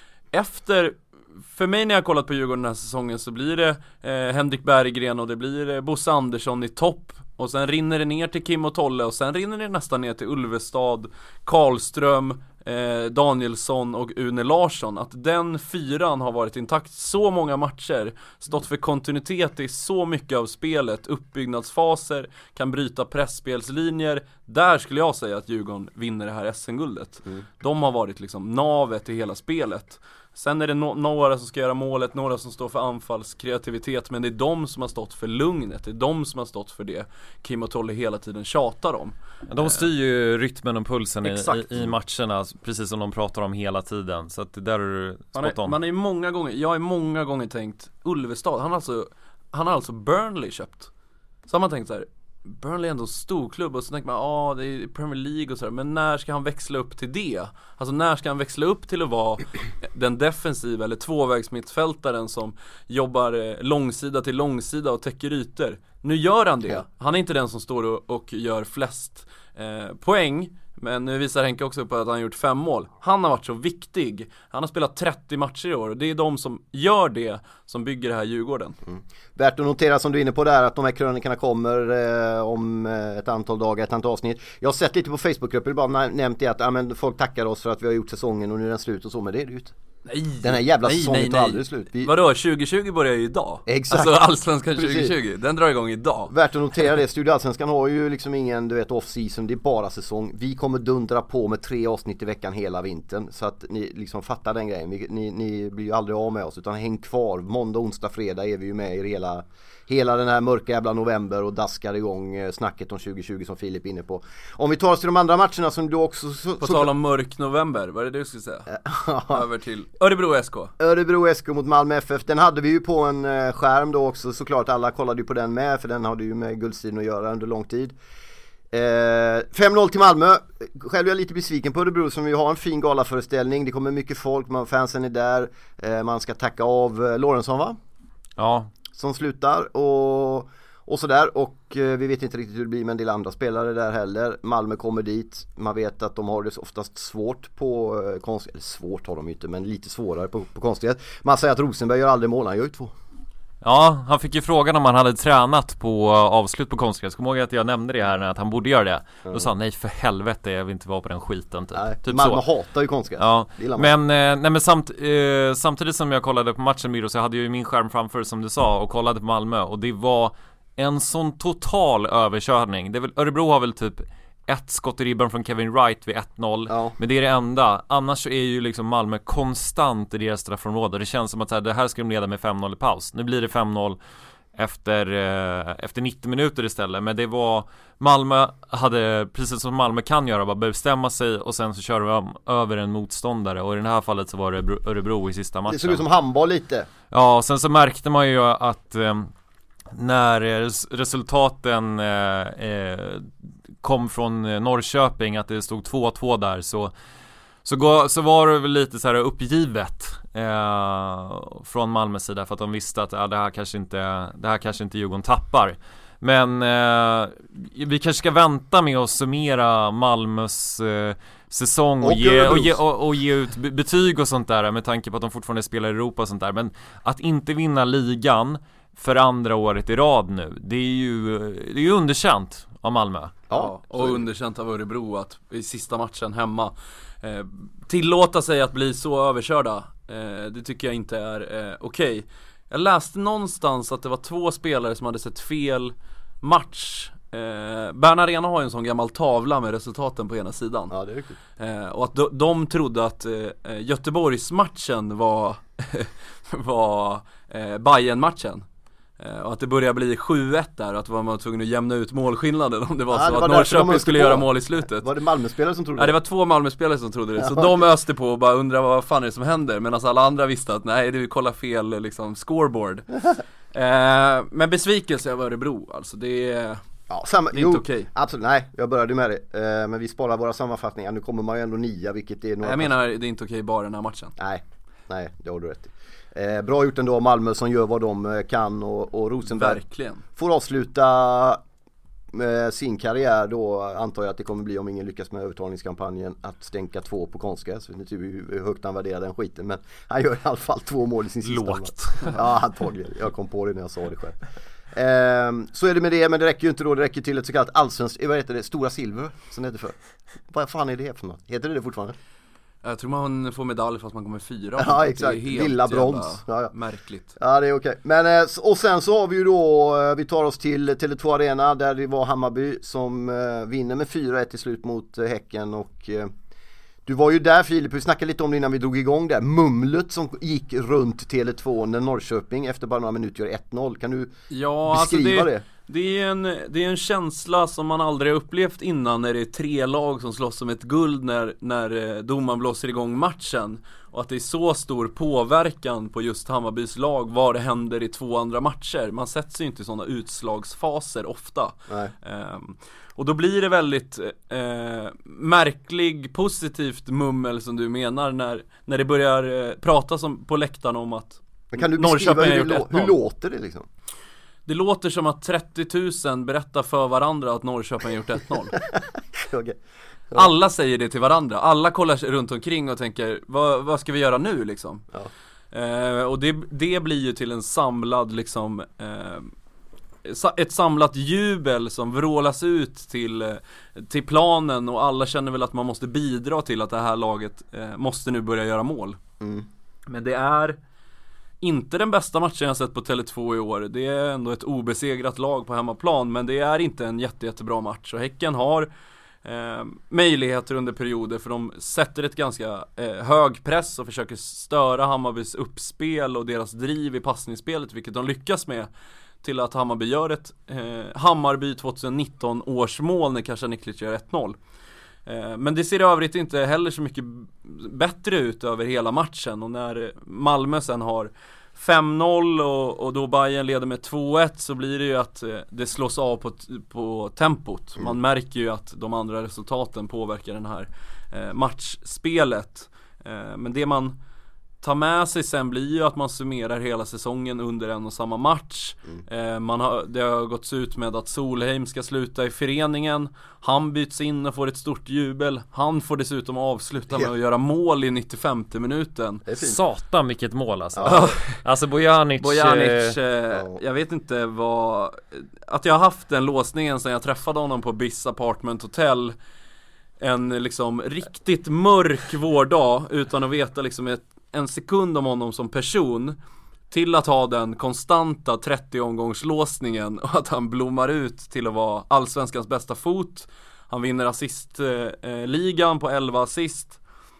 efter, för mig när jag har kollat på Djurgården den här säsongen, så blir det eh, Henrik Berggren och det blir eh, Bosse Andersson i topp. Och sen rinner det ner till Kim och Tolle, och sen rinner det nästan ner till Ulvestad, Karlström, eh, Danielsson och Une Larsson. Att den fyran har varit intakt så många matcher, stått för kontinuitet i så mycket av spelet, uppbyggnadsfaser, kan bryta pressspelslinjer. Där skulle jag säga att Djurgården vinner det här S M-guldet. Mm. De har varit liksom navet i hela spelet. Sen är det no- några som ska göra målet, några som står för anfallskreativitet, men det är de som har stått för lugnet, det är de som har stått för det Kim och Tolle hela tiden tjatar om. De styr ju rytmen och pulsen i, i, i matcherna, precis som de pratar om hela tiden. Så att det där är du spot on. Man är många gånger, jag har många gånger tänkt Ulvestad, han har alltså, han har alltså Burnley köpt. Så har man tänkt så här, Burnley är ändå en stor klubb, och så tänker man, ja ah, det är Premier League och sådär, men när ska han växla upp till det? Alltså när ska han växla upp till att vara den defensiva eller tvåvägsmittfältaren som jobbar långsida till långsida och täcker ytor? Nu gör han det. Han är inte den som står och, och gör flest eh, poäng. Men nu visar Henke också på att han har gjort fem mål. Han har varit så viktig. Han har spelat trettio matcher i år, och det är de som gör det som bygger det här Djurgården. Mm. Värt att notera, som du är inne på där, att de här krönikorna kommer eh, om ett antal dagar, ett antal avsnitt. Jag har sett lite på Facebookgrupper, bara nämnt det att ja, men folk tackar oss för att vi har gjort säsongen och nu är den slut och så, men det är det ju inte. Nej, den här jävla nej, säsongen nej, tar nej. aldrig slut. Vi... Vadå, tjugo tjugo börjar ju idag. Exakt. Alltså Allsvenskan Precis. tjugo tjugo, den drar igång idag. Värt att notera det, Studio Allsvenskan har ju liksom ingen, du vet, off-season, det är bara säsong. Vi kommer dundra på med tre avsnitt i veckan hela vintern. Så att ni liksom fattar den grejen. Vi, ni, ni blir ju aldrig av med oss, utan häng kvar. Måndag, onsdag, fredag är vi ju med i hela, hela den här mörka jävla november och daskar igång eh, snacket om tjugo tjugo som Filip är inne på. Om vi tar oss till de andra matcherna som du också... Så, på så, tal om mörk november, vad är det du skulle säga? Över till Örebro S K. Örebro S K mot Malmö F F. Den hade vi ju på en eh, skärm då också, såklart. Alla kollade ju på den med, för den hade ju med guldstriden att göra under lång tid. eh, fem noll till Malmö. Själv är jag lite besviken på Örebro som vi har en fin galaföreställning. Det kommer mycket folk, man, fansen är där. eh, Man ska tacka av eh, Lorentzon, va? Ja. Som slutar och, och sådär. Och eh, vi vet inte riktigt hur det blir med en del andra spelare där heller. Malmö kommer dit. Man vet att de har det oftast svårt på eh, konst, eller svårt har de inte, men lite svårare på, på konstighet. Man säger att Rosenberg gör aldrig mål, han gör ju två. Ja, han fick ju frågan om han hade tränat på avslut på konstgräs. Kom ihåg att jag nämnde det här, att han borde göra det. Mm. Då sa han, nej för helvete, jag vill inte vara på den skiten typ. Nej, typ Malmö så. hatar ju konstgräs. Ja, men, men, eh, nej, men samt, eh, samtidigt som jag kollade på matchen Miro, så hade jag ju min skärm framför som du sa och kollade på Malmö. Och det var en sån total överkörning. Det är väl, Örebro har väl typ ett skott i ribban från Kevin Wright vid ett noll. Ja. Men det är det enda. Annars så är ju liksom Malmö konstant i deras straffområde. Det känns som att så här, det här ska de leda med fem noll i paus. Nu blir det fem noll efter, eh, efter nittio minuter istället. Men det var, Malmö hade, precis som Malmö kan göra, bara bestämma sig och sen så kör de över en motståndare. Och i det här fallet så var det Örebro, Örebro i sista matchen. det såg ut som handboll lite. Ja, sen så märkte man ju att eh, när resultaten eh, eh, kom från Norrköping, att det stod två två där, så Så, gå, så var det väl lite så här uppgivet eh, från Malmös sida, för att de visste att ja, det här kanske inte det här kanske inte Djurgården tappar. Men eh, vi kanske ska vänta med att summera Malmös eh, säsong och, och, ge, och, ge, och, och ge ut betyg och sånt där, med tanke på att de fortfarande spelar i Europa och sånt där. Men att inte vinna ligan för andra året i rad nu, det är ju, det är ju underkänt av Malmö. Ja, och underkänt av Örebro att i sista matchen hemma eh, tillåta sig att bli så överkörda. eh, Det tycker jag inte är eh, okej. Okay. Jag läste någonstans att det var två spelare som hade sett fel match. eh, Bern Arena har ju en sån gammal tavla med resultaten på ena sidan. Ja, det är riktigt. eh, Och att de, de trodde att eh, Göteborgsmatchen var var eh, Bayern-matchen. Och att det började bli sju ett där, och att man var tvungen att jämna ut målskillnaden om det var ja, så det var att Norrköping skulle göra mål i slutet. Var det Malmö-spelare som trodde det? Ja, det var två Malmö-spelare som trodde det. Ja. Så de öste på och bara undrade vad fan är det som händer, medan alla andra visste att nej, du kollar fel liksom scoreboard. eh, Men besvikelse av Örebro, alltså det är, ja, samma, det är jo, inte okej. Absolut, nej, jag började med det. eh, Men vi sparar våra sammanfattningar. Nu kommer man ju ändå nia, vilket är några. Nej, jag menar, det är inte okej bara den här matchen. Nej, nej, det har du rätt i. Eh, bra gjort ändå av Malmö som gör vad de kan, och, och Rosenberg verkligen får avsluta med sin karriär då, antar jag att det kommer bli, om ingen lyckas med övertalningskampanjen, att stänka två på konstgräs. Jag vet inte hur högt han värderar den skiten, men han gör i alla fall två mål i sin sista match. Lågt. Ja, antagligen. Jag kom på det när jag sa det själv. Eh, så är det med det, men det räcker ju inte då. Det räcker till ett så kallat allsvenskt, vad heter det, Stora Silver som det heter för. Vad fan är det för något? Heter det det fortfarande? Jag tror man får medalj fast man kommer fyra. Ja, exakt. Lilla brons. Ja, ja. Märkligt. Ja, det är okej. Men, och sen så har vi ju då, vi tar oss till Tele två Arena, där det var Hammarby som vinner med fyra ett till slut mot Häcken. Och du var ju där, Filip, vi snackade lite om det innan vi drog igång där. Mumlet som gick runt Tele två när Norrköping efter bara några minuter gör ett noll. Kan du ja, beskriva alltså det? det? Det är, en, det är en känsla som man aldrig upplevt innan, när det är tre lag som slåss om ett guld när, när domaren blåser igång matchen. Och att det är så stor påverkan på just Hammarbys lag vad det händer i två andra matcher. Man sätter sig inte i sådana utslagsfaser ofta. Um, och då blir det väldigt uh, märklig, positivt mummel som du menar, när, när det börjar uh, pratas om, på läktaren om att Men kan du beskriva hur, det, hur låter det liksom? Det låter som att trettio tusen berättar för varandra att Norrköping har gjort ett noll. Okay. Ja. Alla säger det till varandra. Alla kollar runt omkring och tänker, vad, vad ska vi göra nu liksom? Ja. Eh, och det, det blir ju till en samlad liksom eh, ett samlat jubel som vrålas ut till, till planen, och alla känner väl att man måste bidra till att det här laget eh, måste nu börja göra mål. Mm. Men det är inte den bästa matchen jag sett på Tele två i år. Det är ändå ett obesegrat lag på hemmaplan, men det är inte en jätte, jättebra match. Och Häcken har eh, möjligheter under perioder, för de sätter ett ganska eh, hög press och försöker störa Hammarbys uppspel och deras driv i passningsspelet, vilket de lyckas med, till att Hammarby gör ett eh, Hammarby tjugonitton års mål när Kasaniklic gör ett noll. eh, Men det ser i övrigt inte heller så mycket bättre ut över hela matchen. Och när Malmö sen har fem noll och, och då Bayern leder med två ett, så blir det ju att eh, det slås av på, på tempot. Man märker ju att de andra resultaten påverkar den här eh, matchspelet. eh, Men det man ta med sig sen blir ju att man summerar hela säsongen under en och samma match. mm. eh, man har, Det har gått ut med att Solheim ska sluta i föreningen. Han byts in och får ett stort jubel. Han får dessutom avsluta med att göra mål i nittiofemte minuten. Satan vilket mål alltså. Ja. Alltså Bojanic, Bojanic eh, ja. Jag vet inte vad, att jag har haft den låsningen sen jag träffade honom på Biss Apartment Hotel en liksom riktigt mörk vårdag, utan att veta liksom ett en sekund om honom som person, till att ha den konstanta trettio-omgångslåsningen och att han blommar ut till att vara allsvenskans bästa fot. Han vinner assistligan eh, på elva assist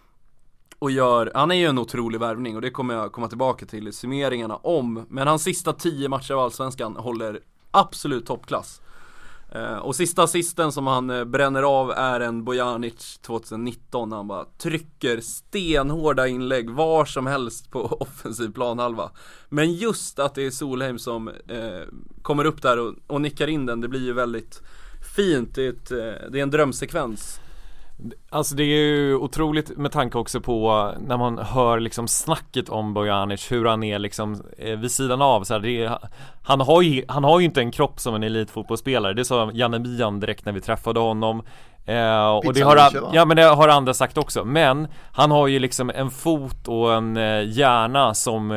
och gör, han är ju en otrolig värvning, och det kommer jag komma tillbaka till i summeringarna om. Men hans sista tio matcher av allsvenskan håller absolut toppklass. Uh, och sista assisten som han uh, bränner av är en Bojanic tjugonitton. Han bara trycker stenhårda inlägg var som helst på offensiv planhalva. Men just att det är Solheim som uh, kommer upp där och, och nickar in den, det blir ju väldigt fint. Det är, ett, uh, det är en drömsekvens. Alltså det är ju otroligt med tanke också på när man hör liksom snacket om Bojanic, hur han är liksom eh, vid sidan av så här, det är, han, har ju, han har ju inte en kropp som en elitfotbollsspelare. Det sa Janne Mian direkt när vi träffade honom. Eh, och det har, ja, men det har andra sagt också. Men han har ju liksom en fot och en eh, hjärna som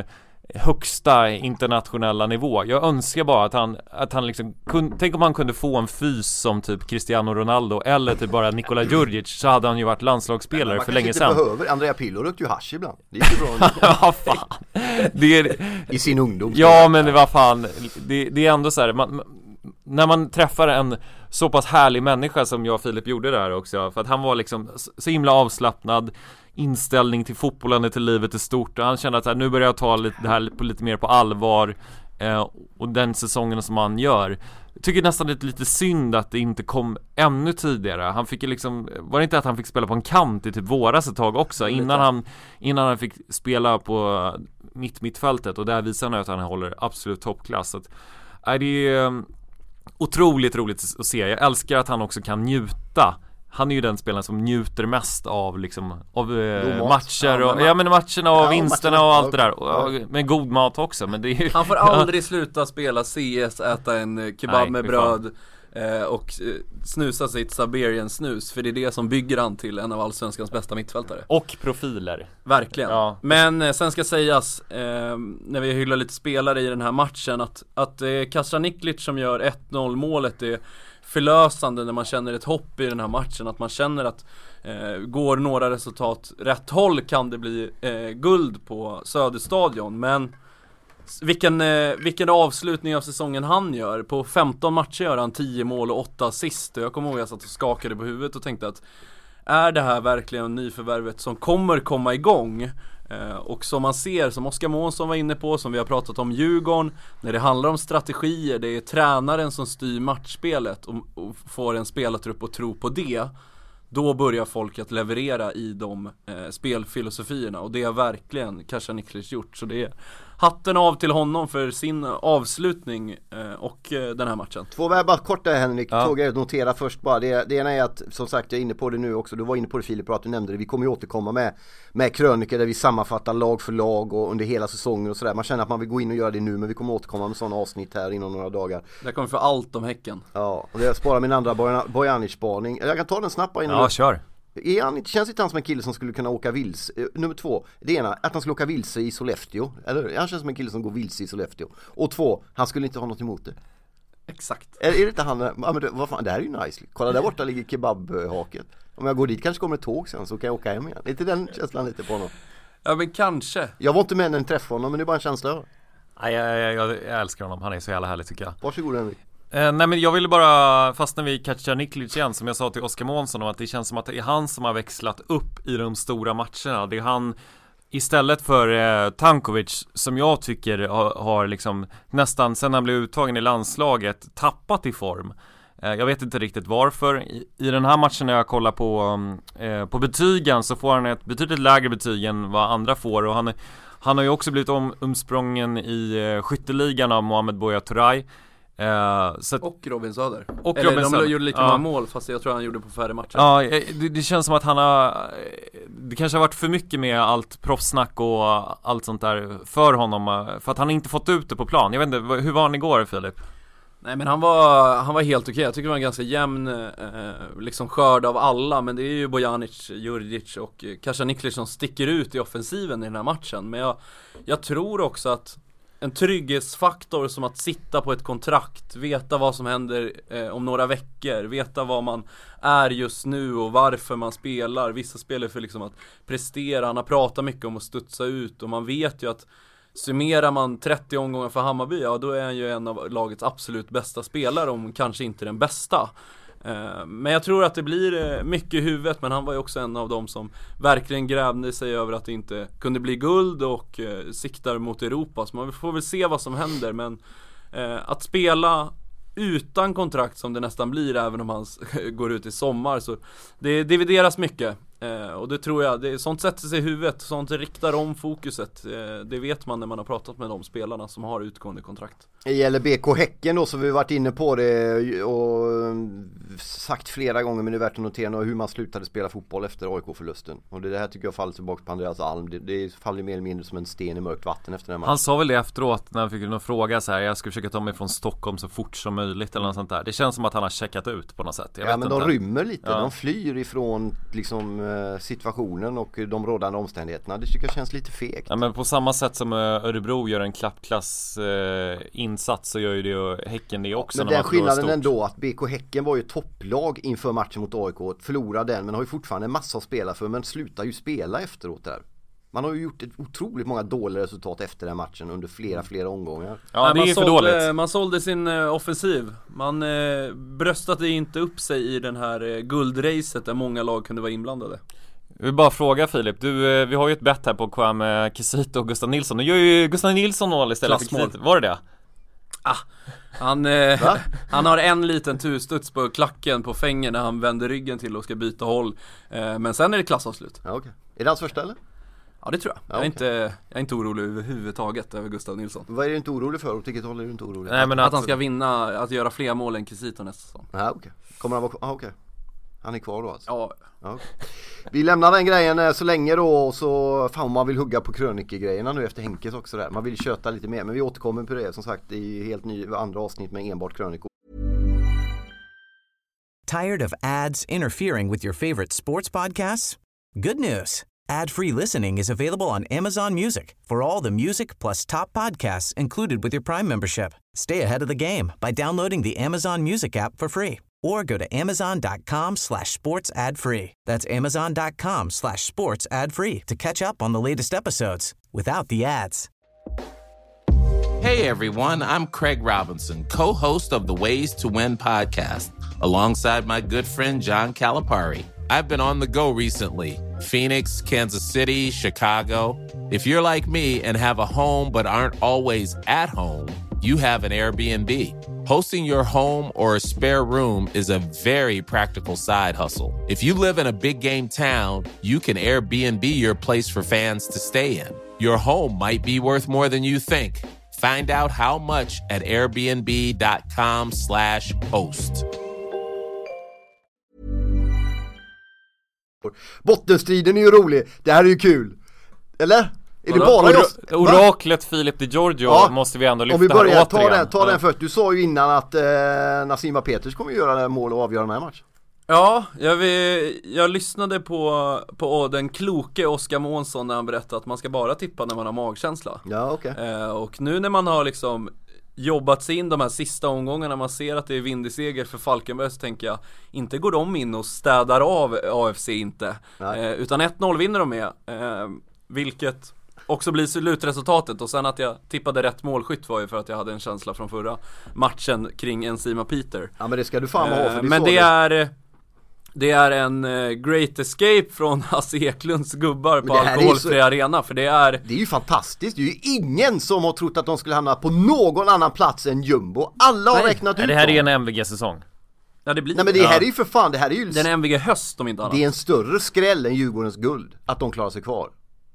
högsta internationella nivå. Jag önskar bara att han, att han liksom kun, tänk om han kunde få en fys som typ Cristiano Ronaldo eller typ bara Nikola Djurdjic, så hade han ju varit landslagsspelare för länge sedan. Behöver. Andrea Pirlo rökte ju hasch ibland. Det är ju bra. Ja, fan. Det är, i sin ungdom. Ja, men det var fan det, det är ändå så här, man, när man träffar en så pass härlig människa som jag och Filip gjorde där också, för att han var liksom så himla avslappnad, inställning till fotbollen, till livet är stort, och han kände att här, nu börjar jag ta lite, det här på lite mer på allvar, eh, och den säsongen som han gör, jag tycker nästan det är lite synd att det inte kom ännu tidigare. Han fick ju liksom, var det inte att han fick spela på en kant i typ våras ett tag också, innan han, innan han fick spela på mitt mittfältet, och där visar han att han håller absolut toppklass. Så att, är det är otroligt roligt att se. Jag älskar att han också kan njuta. Han är ju den spelaren som njuter mest av liksom av eh, matcher och ja, men matcherna och ja, vinsterna och allt det där. Och, och, med god mat också, men det är ju, han får aldrig sluta spela C S, äta en kebab Nej, med bröd eh, och snusa sitt Siberian snus, för det är det som bygger han till en av allsvenskans bästa mittfältare. Och profiler. Verkligen. Ja. Men eh, sen ska sägas eh, när vi hyllar lite spelare i den här matchen att, att eh, Kasaniklic som gör ett noll målet är förlösande när man känner ett hopp i den här matchen, att man känner att eh, går några resultat rätt håll kan det bli eh, guld på Söderstadion. Men vilken, eh, vilken avslutning av säsongen han gör. På femton matcher gör han tio mål och åtta assist, och jag kommer ihåg att jag satt och skakade på huvudet och tänkte att är det här verkligen nyförvärvet som kommer komma igång? Uh, och som man ser, som Oskar Månsson var inne på, som vi har pratat om Djurgården, när det handlar om strategier, det är tränaren som styr matchspelet och, och får en spelartrupp att tro på det, då börjar folk att leverera i de eh, spelfilosofierna, och det har verkligen Kasaniklic gjort. Så det är hatten av till honom för sin avslutning eh, och eh, den här matchen. Två bara kort där, Henrik, ja. Två grejer att notera först bara. Det, det ena är att, som sagt, jag är inne på det nu också, du var inne på det Filip, att du nämnde det, vi kommer ju återkomma med, med krönikor där vi sammanfattar lag för lag och under hela säsongen och sådär. Man känner att man vill gå in och göra det nu, men vi kommer återkomma med sådana avsnitt här inom några dagar. Det kommer för allt om Häcken. Ja, och jag sparar min andra Bojanic-spaning. Jag kan ta den snabbt innan. Ja, du... kör. Är han, känns inte han som en kille som skulle kunna åka vilse? Uh, nummer två, det ena, att han skulle åka vilse i Sollefteå. Eller han känns som en kille som går vilse i Sollefteå. Och två, han skulle inte ha något emot det. Exakt. Är, är det inte han, ja, men det, vad fan, det här är ju nice. Kolla, där borta ligger kebabhaket. Om jag går dit kanske kommer ett tåg sen, så kan jag åka hem igen. Är inte den känslan lite på honom? Ja men kanske. Jag var inte med när ni träffade honom, men det är bara en känsla. Nej, jag, jag, jag, jag älskar honom, han är så jävla härlig tycker jag. Varsågod Henrik. Eh, nej men jag ville bara fastna vid Kacaniklic igen, som jag sa till Oskar Månsson, om att det känns som att det är han som har växlat upp i de stora matcherna. Det är han istället för eh, Tankovic, som jag tycker har, har liksom nästan sen han blev uttagen i landslaget tappat i form. eh, Jag vet inte riktigt varför. I, i den här matchen när jag kollar på, eh, på betygen, så får han ett betydligt lägre betyg än vad andra får. Och han, han har ju också blivit om, umsprången i eh, skytteligan av Mohamed Buya Turay. Uh, så att, och Robin Söder. Och Eller Robin de Söder. gjorde lika ja. många mål, fast jag tror han gjorde på färre matcher. Ja, det, det känns som att han har, det kanske har varit för mycket med allt proffsnack och allt sånt där för honom, för att han inte fått ut det på plan. Jag vet inte, hur var han igår, Filip? Nej men han var, han var helt okej. Jag tycker det var en ganska jämn eh, liksom skörd av alla. Men det är ju Bojanic, Djurdjic och Kacaniklic som sticker ut i offensiven i den här matchen. Men jag, jag tror också att en trygghetsfaktor som att sitta på ett kontrakt, veta vad som händer eh, om några veckor, veta vad man är just nu och varför man spelar. Vissa spelar för liksom att prestera. Han har pratat mycket om att studsa ut, och man vet ju att summerar man trettio omgångar för Hammarby, ja då är han ju en av lagets absolut bästa spelare, om kanske inte den bästa. Men jag tror att det blir mycket i huvudet, men han var ju också en av dem som verkligen grävde sig över att det inte kunde bli guld och eh, siktar mot Europa. Så man får väl se vad som händer, men eh, att spela utan kontrakt som det nästan blir, även om han går ut i sommar, så det divideras mycket. Eh, och det tror jag, det, sånt sätter sig i huvudet, sånt riktar om fokuset. Eh, det vet man när man har pratat med de spelarna som har utgående kontrakt. Det gäller B K Häcken då, så vi har varit inne på det och sagt flera gånger, men det är värt att notera hur man slutade spela fotboll efter A I K-förlusten. Och det här tycker jag faller tillbaka på Andreas Alm. Det, det faller mer eller mindre som en sten i mörkt vatten efter den matchen. Han sa väl det efteråt när han fick någon fråga så här: jag ska försöka ta mig från Stockholm så fort som möjligt eller något sånt där. Det känns som att han har checkat ut på något sätt. Jag ja vet men inte. de rymmer lite, ja. De flyr ifrån liksom situationen och de rådande omständigheterna. Det tycker jag känns lite fegt. Ja, men på samma sätt som Örebro gör en klappklass eh, insats, så gör ju det och Häcken det också. Men den skillnaden ändå att B K Häcken var ju topplag inför matchen mot A I K, förlorade den men har ju fortfarande en massa att spela för, men slutar ju spela efteråt där. Man har ju gjort ett otroligt många dåliga resultat efter den matchen under flera flera omgångar. Ja, det är man, för sålde, dåligt. man sålde sin uh, offensiv. Man uh, bröstade inte upp sig i den här uh, guldracet där många lag kunde vara inblandade. Jag vill bara fråga Filip, du, vi har ju ett bett här på K M med Kisito och Gustav Nilsson. Nu gör ju Gustav Nilsson mål istället för Kisito. Var det det? Ah, han, eh, han har en liten turstuds på klacken på fängen när han vänder ryggen till och ska byta håll. Eh, men sen är det klassavslut. Ja, okay. Är det hans första eller? Ja, det tror jag. Ja, jag, är okay. inte, jag är inte orolig överhuvudtaget över Gustav Nilsson. Vad är du inte orolig för? Åt vilket håll är du inte orolig? Nej, men att, att han ska vinna, att göra fler mål än Kisito nästa säsong. Ja, okej. Okay. Kommer han vara kvar? Ah, okej. Okay. Han är kvar då alltså? Ja. Ja, okay. Vi lämnar den grejen så länge då, och så fan man vill hugga på krönikegrejerna nu efter Henkes också där. Man vill köta lite mer, men vi återkommer på det som sagt i helt ny andra avsnitt med enbart krönikor. Tired of ads interfering with your favorite sports podcasts? Good news. Ad-free listening is available on Amazon Music for all the music plus top podcasts included with your Prime membership. Stay ahead of the game by downloading the Amazon Music app for free or go to amazon.com slash sports ad free. That's amazon.com slash sports ad free to catch up on the latest episodes without the ads. Hey everyone, I'm Craig Robinson, co-host of the Ways to Win podcast, alongside my good friend John Calipari. I've been on the go recently. Phoenix, Kansas City, Chicago. If you're like me and have a home but aren't always at home, you have an Airbnb. Hosting your home or a spare room is a very practical side hustle. If you live in a big game town, you can Airbnb your place for fans to stay in. Your home might be worth more than you think. Find out how much at airbnb.com slash host. Bottenstriden är ju rolig. Det här är ju kul. Eller? Är det bara Or- jag? Oraklet Filip Di Giorgio ja. Måste vi ändå lyfta. Om vi börjar här ta återigen. den, ta ja. den först. Du sa ju innan att eh, Nassima Peters kommer att göra det här mål och avgöra den här matchen. Ja, jag, vill, jag lyssnade på, på den kloke Oskar Månsson när han berättade att man ska bara tippa när man har magkänsla. Ja, okej. Okay. Eh, och nu när man har liksom jobbat sig in de här sista omgångarna, man ser att det är vind i seger för Falkenberg, så tänker jag, inte går de in och städar av A F C inte. Eh, utan ett noll vinner de med. Eh, vilket också blir slutresultatet. Och sen att jag tippade rätt målskytt var ju för att jag hade en känsla från förra matchen kring Enzima Peter. Ja, men det ska du fan ha, för det Men det det. är Det är en uh, great escape från Hasse Eklunds gubbar på Alkoholfri så... Arena. För det är Det är ju fantastiskt. Det är ju ingen som har trott att de skulle hamna på någon annan plats än Jumbo. Alla har Nej. räknat Nej, ut det här dem. är en M V G-säsong. Ja, det blir Nej, men det här är ju för fan, det här är ju den M V G höst om inte annat. Det är en större skräll än Djurgårdens guld att de klarar sig kvar.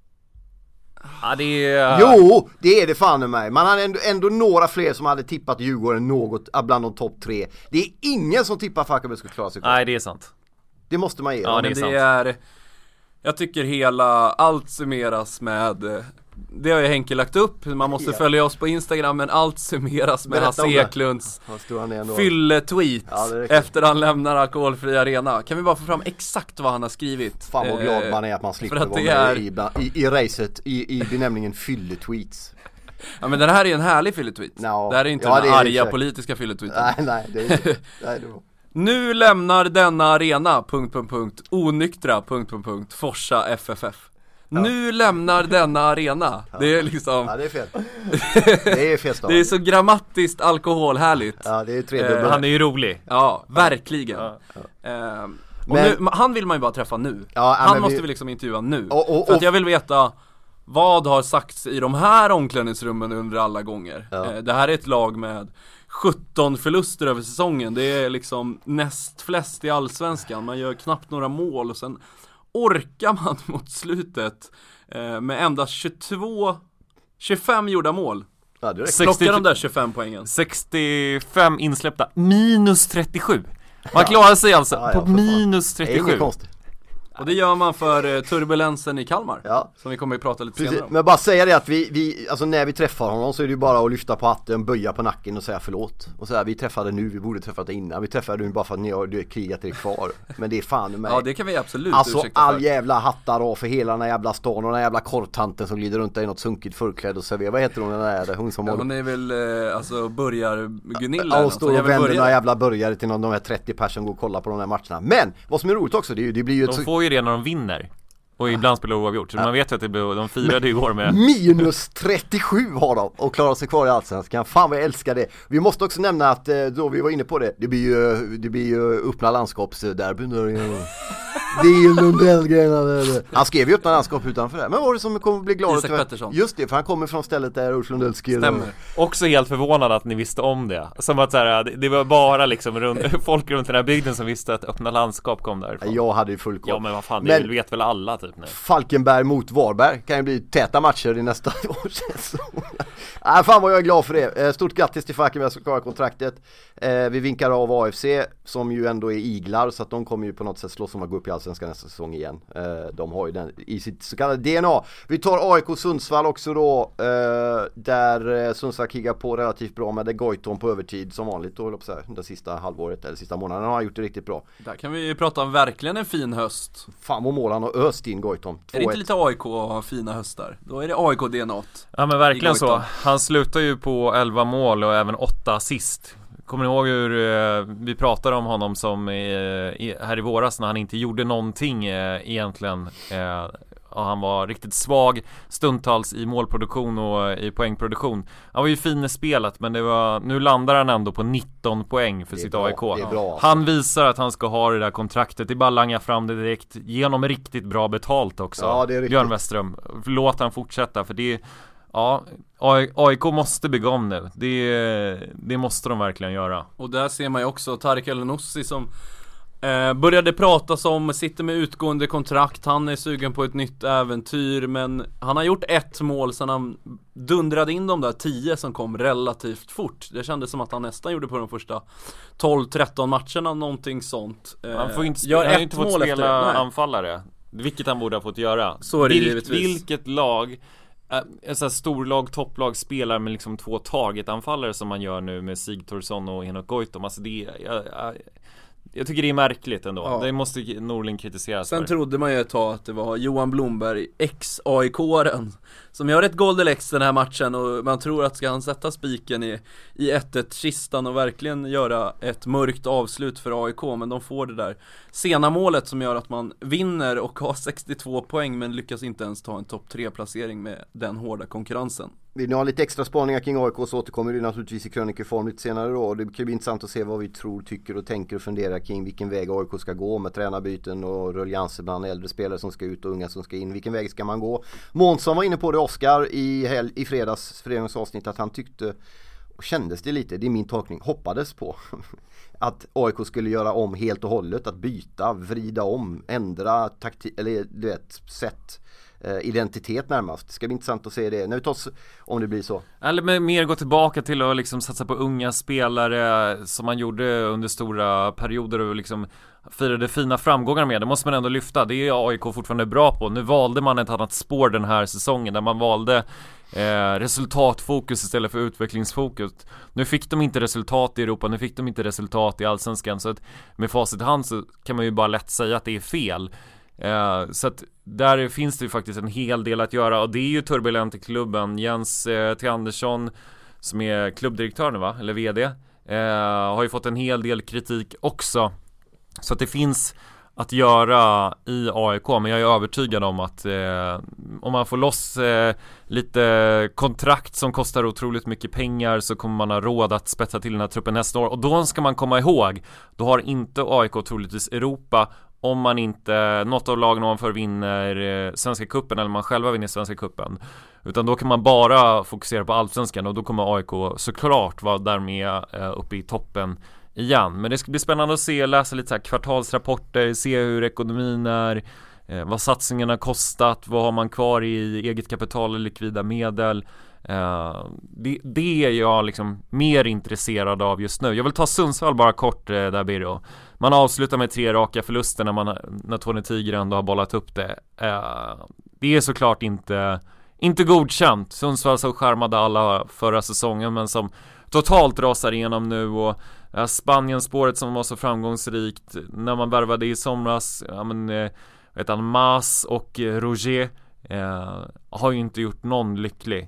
Ja, det är... Jo, det är det fan med mig. Man hade ändå, ändå några fler som hade tippat Djurgården något bland de topp tre. Det är ingen som tippar Falkenberg skulle klara sig kvar. Nej, det är sant. Det måste man ge. Ja, Ja, det, det det är jag tycker hela allt summeras med. Det har ju Henke lagt upp. Man måste yeah. följa oss på Instagram. Men allt summeras med Hasse Eklunds fylle-tweet ja, efter han lämnar Alkoholfri Arena. Kan vi bara få fram exakt vad han har skrivit? Fan vad glad man är att man slipper att vara med är... i, i, i racet i, i benämningen fylle-tweets. Ja, men den här är en härlig fylle-tweet. No. Det här är inte ja, den arga politiska fylle-tweeten. Nej, nej, det är inte. Nej, det var... Nu lämnar denna arena punkt, punkt, punkt, onyktra punkt, punkt, punkt, Forsa F F F. Ja. Nu lämnar denna arena. Ja. Det är liksom ja, det är fel. Det är fel stad. Det är så grammatiskt alkoholhärligt. Ja, det är tre eh, Han är ju rolig. Ja, verkligen. Ja. Ja. Eh, och Men... nu, han vill man ju bara träffa nu. Ja, han måste vi... vi liksom intervjua nu. Och, och, och... För att jag vill veta vad har sagts i de här omklädningsrummen under alla gånger. Ja. Eh, det här är ett lag med sjutton förluster över säsongen. Det är liksom näst flest i allsvenskan. Man gör knappt några mål och sen orkar man mot slutet eh, med endast tjugotvå tjugofem gjorda mål. Ja, det Plockar de där tjugofem poängen. sextiofem insläppta minus trettiosju. Man klarar sig alltså ja, ja, på minus trettiosju. Det är konstigt. Och det gör man för eh, turbulensen i Kalmar. Ja. Som vi kommer att prata lite Precis. senare om. Men bara säga det att vi, vi, alltså när vi träffar honom så är det ju bara att lyfta på hatten, böja på nacken och säga förlåt. Och säga vi träffade nu, vi borde träffat det innan. Vi träffade nu bara för att ni har du är krigat er kvar. Men det är fan med. Ja, det kan vi absolut alltså ursäkta all för. Jävla hattar av för hela den här jävla stan och den här jävla korvtanten som glider runt där i något sunkigt förklädd och serverar. Vad heter hon den där? Hon som ja, hon är väl eh, alltså börjar Gunilla. Ja, och står och vänder några jävla börjare till någon, de här trettio personer går och kollar på de här matcherna. Men vad som är roligt också, det, är ju, det blir ju de ett... får ju det när de vinner. Och ibland spelar oavgjort. Så ja. Man vet ju att det blir, de firade igår med minus trettiosju har de och klarar sig kvar i allsvenskan. Fan vad jag älskar det. Vi måste också nämna att då vi var inne på det, det blir ju, det blir ju öppna landskapsderbyn. Det är ju Lundellgren. Han skrev ju öppna landskap utanför det. Men vad var det som kommer bli glad? Isak Pettersson. Just det, för han kommer från stället där Ulf Lundell skrev. Stämmer. Också helt förvånad att ni visste om det. Som att så här, det, det var bara liksom runt, folk runt den här bygden som visste att öppna landskap kom därifrån. Jag hade ju full koll. Ja, men vad fan, det men, vet väl alla typ nu. Falkenberg mot Varberg kan ju bli täta matcher i nästa års säsong. äh, Fan vad jag är glad för det. Stort grattis till Falkenberg som klarar kontraktet. eh, Vi vinkar av A F C som ju ändå är iglar, så att de kommer ju på något sätt slåss om att gå upp i allsvenskan nästa säsong igen. eh, De har ju den i sitt så kallade D N A. Vi tar A I K Sundsvall också då, eh, där Sundsvall krigar på relativt bra med det Goitom på övertid som vanligt då, så här, det sista halvåret eller sista månaden har han gjort det riktigt bra. Där kan vi prata om verkligen en fin höst. Fan vad mål han har öst in Goitom. Är det inte lite A I K att ha fina höstar? Då är det A I K D N A. Ja, men verkligen så. Han slutar ju på elva mål och även åtta assist. Kommer ni ihåg hur eh, vi pratade om honom som eh, i, här i våras när han inte gjorde någonting eh, egentligen. Eh, och han var riktigt svag stundtals i målproduktion och i poängproduktion. Han var ju fin i spelet, men det var, nu landar han ändå på nitton poäng för sitt bra, A I K. bra, han visar att han ska ha det där kontraktet. Det är bara langa fram det direkt. Genom riktigt bra betalt också. Ja, det är riktigt. Björn Westström, låt han fortsätta, för det är, ja, A I K måste bygga om nu. Det, det måste de verkligen göra. Och där ser man ju också Tarek El Nossi som eh, började prata som sitter med utgående kontrakt. Han är sugen på ett nytt äventyr, men han har gjort ett mål sedan han dundrade in de där tio som kom relativt fort. Det kändes som att han nästan gjorde på de första tolv tretton matcherna, någonting sånt. Eh, han får inte, gör han har inte fått spela efter, anfallare, vilket han borde ha fått göra. Så är det Vil, givetvis. Vilket lag, ett så här storlag, topplag spelar med liksom två targetanfallare som man gör nu med Sigthorsson och Henok Goitom. Alltså det jag, jag, jag tycker det är märkligt ändå. Ja. Det måste Norling kritisera. Sen för. trodde man ju ett tag att det var Johan Blomberg, ex-A I K-aren, som gör ett Golden-Lex den här matchen, och man tror att ska han sätta spiken i, i ett ett kistan och verkligen göra ett mörkt avslut för A I K, men de får det där sena målet som gör att man vinner och har sextiotvå poäng men lyckas inte ens ta en topp tre placering med den hårda konkurrensen. Vill ni ha lite extra spaningar kring A I K så återkommer det naturligtvis i krönikeform lite senare då. Det kan bli intressant att se vad vi tror, tycker och tänker och fundera kring vilken väg A I K ska gå med tränarbyten och ruljanser bland äldre spelare som ska ut och unga som ska in. Vilken väg ska man gå? Månsson var inne på det, Oskar, i, hel- i fredags, fredagens avsnitt, att han tyckte och kändes det lite, det är min tolkning, hoppades på att A I K skulle göra om helt och hållet, att byta, vrida om, ändra taktik, eller du vet, sätt, identitet närmast. Det ska bli intressant att se det när vi tar, om det blir så. Eller mer gå tillbaka till att liksom satsa på unga spelare som man gjorde under stora perioder och liksom firade fina framgångar med. Det måste man ändå lyfta. Det är A I K fortfarande bra på. Nu valde man ett annat spår den här säsongen där man valde eh, resultatfokus istället för utvecklingsfokus. Nu fick de inte resultat i Europa, nu fick de inte resultat i Allsvenskan, så att med facit i hand så kan man ju bara lätt säga att det är fel. Uh, så att där finns det ju faktiskt en hel del att göra, och det är ju turbulent i klubben. Jens uh, T. Andersson som är klubbdirektör nu, va? Eller vd, uh, har ju fått en hel del kritik också. Så att det finns att göra i A I K, men jag är övertygad om att uh, om man får loss uh, lite kontrakt som kostar otroligt mycket pengar, så kommer man ha råd att spetsa till den här truppen nästa år. Och då ska man komma ihåg, då har inte A I K troligtvis Europa om man inte, något av lagen ovanför vinner eh, Svenska cupen, eller man själva vinner Svenska cupen, utan då kan man bara fokusera på Allsvenskan, och då kommer A I K såklart vara där med eh, uppe i toppen igen. Men det ska bli spännande att se, läsa lite så här kvartalsrapporter, se hur ekonomin är, eh, vad satsningarna kostat, vad har man kvar i eget kapital eller likvida medel. Uh, det, det är jag liksom mer intresserad av just nu. Jag vill ta Sundsvall bara kort uh, där, Birro. Man avslutar med tre raka förluster när, man, när Tony Tiger ändå har bollat upp det. Uh, det är såklart inte, inte godkänt. Sundsvall så skärmade alla förra säsongen, men som totalt rasar igenom nu. Och uh, Spanien-spåret som var så framgångsrikt när man värvade i somras, ja, men, uh, vet han, Mas och uh, Roger uh, har ju inte gjort någon lycklig.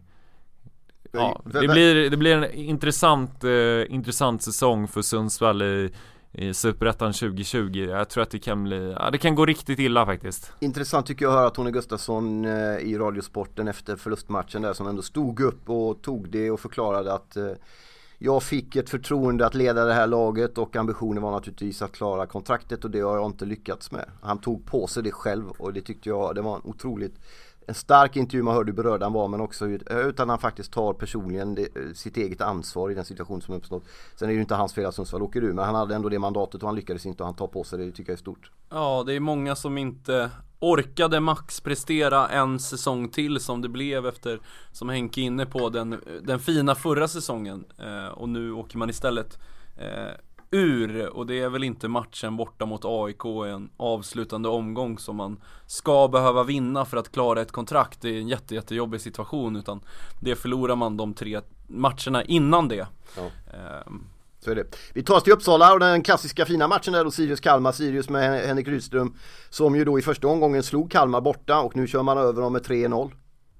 Ja, det blir, det blir en intressant, eh, intressant säsong för Sundsvall i, i Superettan tjugo tjugo. Jag tror att det kan bli, ja, det kan gå riktigt illa faktiskt. Intressant tycker jag att höra Tony Gustafsson eh, i Radiosporten efter förlustmatchen där, som ändå stod upp och tog det och förklarade att eh, jag fick ett förtroende att leda det här laget, och ambitionen var naturligtvis att klara kontraktet, och det har jag inte lyckats med. Han tog på sig det själv, och det tyckte jag, det var en otroligt en stark intervju. Man hörde hur berörd han var, men också utan han faktiskt tar personligen det, sitt eget ansvar i den situation som uppstått. Sen är det ju inte hans fel att Sundsvall åker ur, men han hade ändå det mandatet och han lyckades inte, och han tar på sig det, det tycker jag är stort. Ja, det är många som inte orkade max prestera en säsong till som det blev efter, som Henke inne på, den, den fina förra säsongen, eh, och nu åker man istället eh, ur, och det är väl inte matchen borta mot A I K, en avslutande omgång som man ska behöva vinna för att klara ett kontrakt. Det är en jätte, jättejobbig situation, utan det förlorar man de tre matcherna innan det. Ja. Um. Så är det. Vi tar oss till Uppsala och den klassiska fina matchen där då, Sirius-Kalmar. Sirius med Henrik Rydström som ju då i första omgången slog Kalmar borta, och nu kör man över dem med tre noll.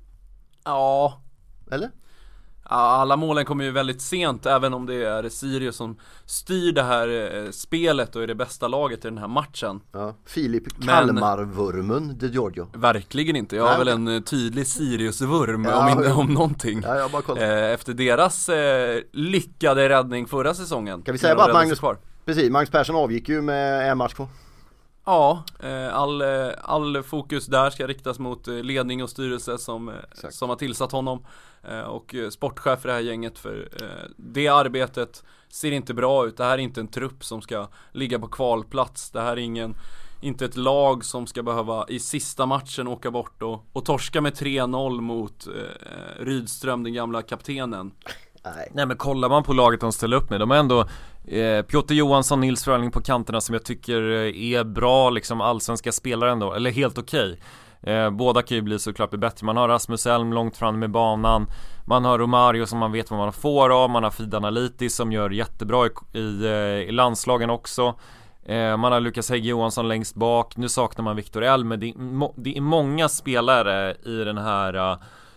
Ja. Eller? Ja, alla målen kommer ju väldigt sent, även om det är Sirius som styr det här eh, spelet och är det bästa laget i den här matchen. Ja, Filip Kalmar-vurmen de Giorgio. Verkligen inte, jag har Nej, väl en men... tydlig Sirius-vurm, ja, om, in, om någonting. Ja, jag bara eh, efter deras eh, lyckade räddning förra säsongen. Kan vi säga bara att Magnus, precis, Magnus Persson avgick ju med en match på. Ja, all, all fokus där ska riktas mot ledning och styrelse som, som har tillsatt honom, och sportchef för det här gänget, för det arbetet ser inte bra ut. Det här är inte en trupp som ska ligga på kvalplats. Det här är ingen, inte ett lag som ska behöva i sista matchen åka bort och, och torska med tre noll mot eh, Rydström, den gamla kaptenen. Nej. Nej, men kollar man på laget de ställer upp med, de är ändå eh, Piotr Johansson, Nils Fröling på kanterna, som jag tycker är bra liksom allsvenska spelare ändå, eller helt okej. eh, Båda kan ju bli såklart bättre. Man har Rasmus Elm långt fram med banan, man har Romario som man vet vad man får av, man har Fid Analytis som gör jättebra i, i, i landslagen också. eh, Man har Lukas Hägg Johansson längst bak. Nu saknar man Viktor Elm, men det är, må, det är många spelare i den här uh,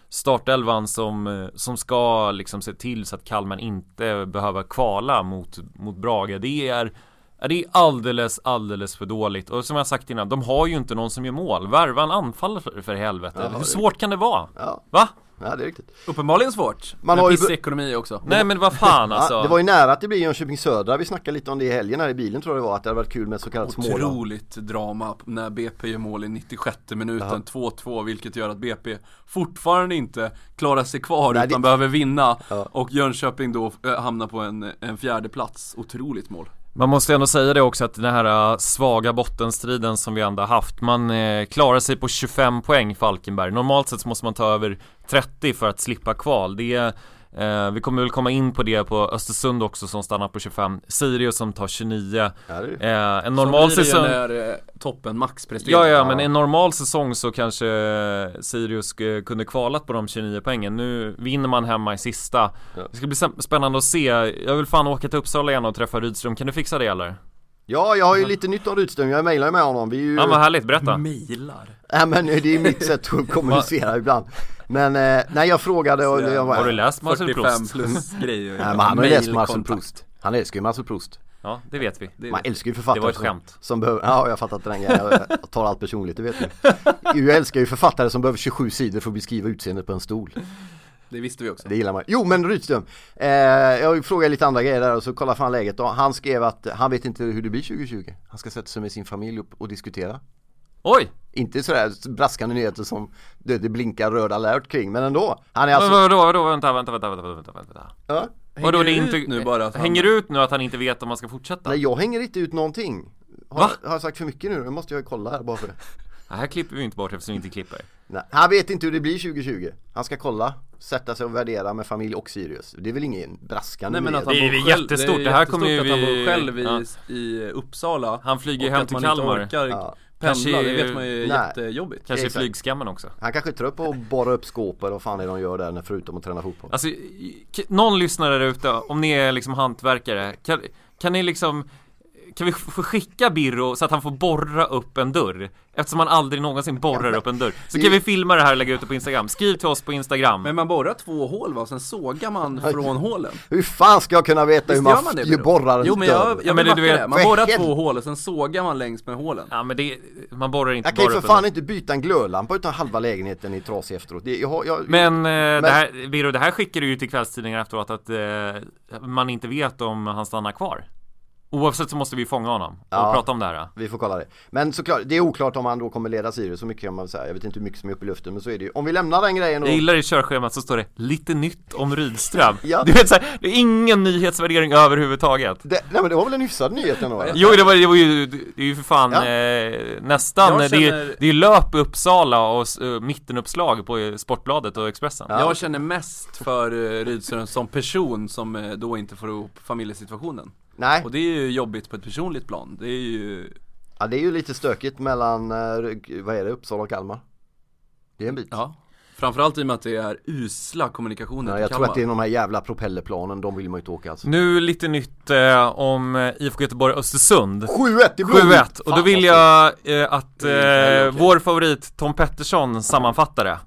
startelvan som, som ska liksom se till så att Kalmar inte behöver kvala mot, mot Brage. Det är, det är alldeles, alldeles för dåligt. Och som jag sagt innan, de har ju inte någon som gör mål. Värva en anfall för, för helvete. Ja, Hur det... svårt kan det vara? Ja. Va? Ja, det är riktigt. Uppenbarligen svårt. Man med har ju pissekonomi också. Nej, men vad fan alltså. Ja, det var ju nära att det blir Jönköping Södra. Vi snackade lite om det i helgen här i bilen, tror jag det var. Att det hade varit kul med så kallat smål. Otroligt drama när B P gör mål i nittiosjätte minuten. Aha. två två, vilket gör att B P fortfarande inte klarar sig kvar. Nej, utan det... behöver vinna. Ja. Och Jönköping då äh, hamnar på en, en fjärde plats. Otroligt mål. Man måste ändå säga det också, att den här uh, svaga bottenstriden som vi ändå har haft, man uh, klarar sig på tjugofem poäng Falkenberg. Normalt sett så måste man ta över trettio för att slippa kval. Det är, uh, vi kommer väl komma in på det på Östersund också, som stannar på tjugofem. Sirius som tar tjugonio. Ja, uh, en normal så blir det säsong när uh, toppen max presterar. Ja, ja, men en normal säsong så kanske uh, Sirius uh, kunde kvalat på de tjugonio poängen. Nu vinner man hemma i sista. Ja. Det ska bli spännande att se. Jag vill fan åka till Uppsala igen och träffa Rydström. Kan du fixa det eller? Ja, jag har ju lite nytt om Rydström. Jag mejlar med honom. Vi är ju... Ja, men härligt, berätta. Mejlar? Ja, men det är mitt sätt att kommunicera ibland. Men eh, nej, jag frågade och jag var... Har du läst Marcel Proust? Plus grejer. Nej, men han har ju läst Marcel Proust. Han älskar ju Marcel Proust. Ja, det vet vi. Det Man vet. älskar ju författare. Det var ett skämt. Som, som behöver, ja, jag har fattat den grejen. Jag tar allt personligt, det vet ni. Jag älskar ju författare som behöver tjugosju sidor för att beskriva utseendet på en stol. Det visste vi också. Det gillar man. Jo, men Rydström. Eh, jag frågade lite andra grejer där och så kollade fan läget. Och han skrev att han vet inte hur det blir tjugo tjugo. Han ska sätta sig med sin familj upp och diskutera. Oj! Inte sådär braskande nyheter som det, det blinkar röd alert kring, men ändå. Han är alltså... Men vadå, vadå, vänta, vänta, vänta, vänta, vänta, vänta. Ja? Hänger vadå, det inte, nu bara att hänger han... ut nu att han inte vet om man ska fortsätta? Nej, jag hänger inte ut någonting. Har, Va? har jag sagt för mycket nu? Nu måste jag kolla här bara för det. Det här klipper vi inte bort eftersom vi inte klipper. Nej, han vet inte hur det blir tjugo tjugo. Han ska kolla, sätta sig och värdera med familj och Sirius. Det är väl ingen braskande. Nej, men att det är själv, jättestort. Det, det här kommer ju vi... vi... han bor själv i, ja. i Uppsala. Han flyger hem till Kalmar. Ja. Pendla, det vet man ju. Nej. Jättejobbigt. Kanske flygskammen också. Han kanske är trött på att borra upp skåp eller vad fan är de gör där förutom att träna fotboll. Alltså, någon lyssnare där ute, om ni är liksom hantverkare, kan, kan ni liksom kan vi få skicka Birro så att han får borra upp en dörr? Eftersom han aldrig någonsin borrar ja, men, upp en dörr. Så kan vi filma det här och lägga ut det på Instagram. Skriv till oss på Instagram. Men man borrar två hål, va? Sen sågar man från hålen. Hur fan ska jag kunna veta Visst hur man, man det, borrar en Jo, men jag, jag, jag men det, du vet, det. Man borrar helt... två hål och sen sågar man längs med hålen. Ja, men det, man borrar inte jag bara Jag kan ju för fan inte byta en glödlampa utan halva lägenheten i trasig efteråt. Det, jag, jag, men, eh, men... Det, här, Birro, det här skickar du ju till kvällstidningar efteråt att eh, man inte vet om han stannar kvar. Oavsett så måste vi fånga honom och ja, prata om det här. Vi får kolla det. Men såklart, det är oklart om han då kommer leda Sirius. Så mycket kan man säga. Jag vet inte hur mycket som är uppe i luften, men så är det ju. Om vi lämnar den grejen då... Jag gillar i körschemat så står det lite nytt om Rydström. Ja. Du vet så här, det är ingen nyhetsvärdering överhuvudtaget. Det, nej men det var väl en hyfsad nyhet ändå? Jo, det var, det var ju, det är ju för fan ja. eh, nästan. Känner... Det, är, det är löp i Uppsala och uh, mittenuppslag på Sportbladet och Expressen. Ja. Jag känner mest för uh, Rydström som person som uh, då inte får ihop familjesituationen. Nej. Och det är ju jobbigt på ett personligt plan. Det är ju... Ja, det är ju lite stökigt mellan, vad är det, Uppsala och Kalmar. Det är en bit. Ja, framförallt i och med att det är usla kommunikationer. Ja, jag tror Kalmar. Att det är de här jävla propellerplanen, de vill man ju inte åka alltså. Nu lite nytt eh, om I F K Göteborg Östersund. sju ett i blod. sju ett. Och då vill jag eh, att eh, okay. vår favorit Tom Pettersson sammanfattar det.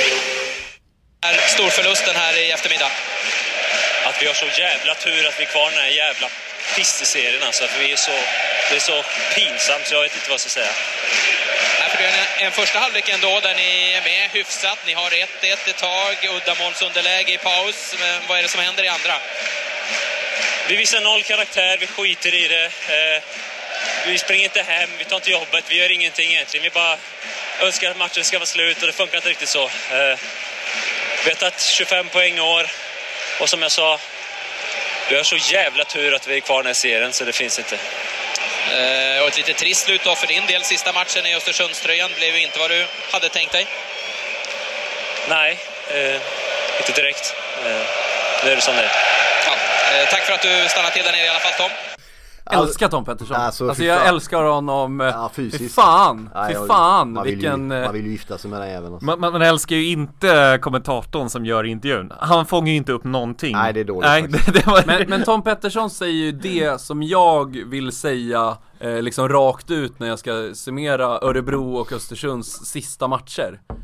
Storförlusten här i eftermiddag. Att vi har så jävla tur att vi är kvar i den här jävla pisseserien, alltså att vi är så, det är så pinsamt så jag vet inte vad jag ska säga. Nej, för det är en, en första halvlek ändå där ni är med hyfsat, ni har ett ett ett tag, uddamålsunderläge i paus, men vad är det som händer i andra? Vi visar noll karaktär, vi skiter i det, eh, vi springer inte hem, vi tar inte jobbet, vi gör ingenting egentligen, vi bara önskar att matchen ska vara slut och det funkar inte riktigt så. Eh, vi har tagit tjugofem poäng i år och som jag sa, du har så jävla tur att vi är kvar i den här serien så det finns inte. Eh, och ett lite trist slut då för din del. Sista matchen i Östersundströjan blev ju inte vad du hade tänkt dig. Nej, eh, inte direkt. Eh, det är det som det är. Ja, eh, tack för att du stannade till där nere i alla fall, Tom. Älskar Tom Pettersson. Alltså, alltså jag älskar honom. Ja, fysiskt. Fy fan. Nej, fy fan. Man vilken vill ju, man vill ju gifta sig med den även. Man, man älskar ju inte kommentatorn som gör intervjun. Han fångar ju inte upp någonting. Nej, det är dåligt. Nej, det, det var... men, men Tom Pettersson säger ju det som jag vill säga eh, liksom rakt ut när jag ska summera Örebro och Östersunds sista matcher.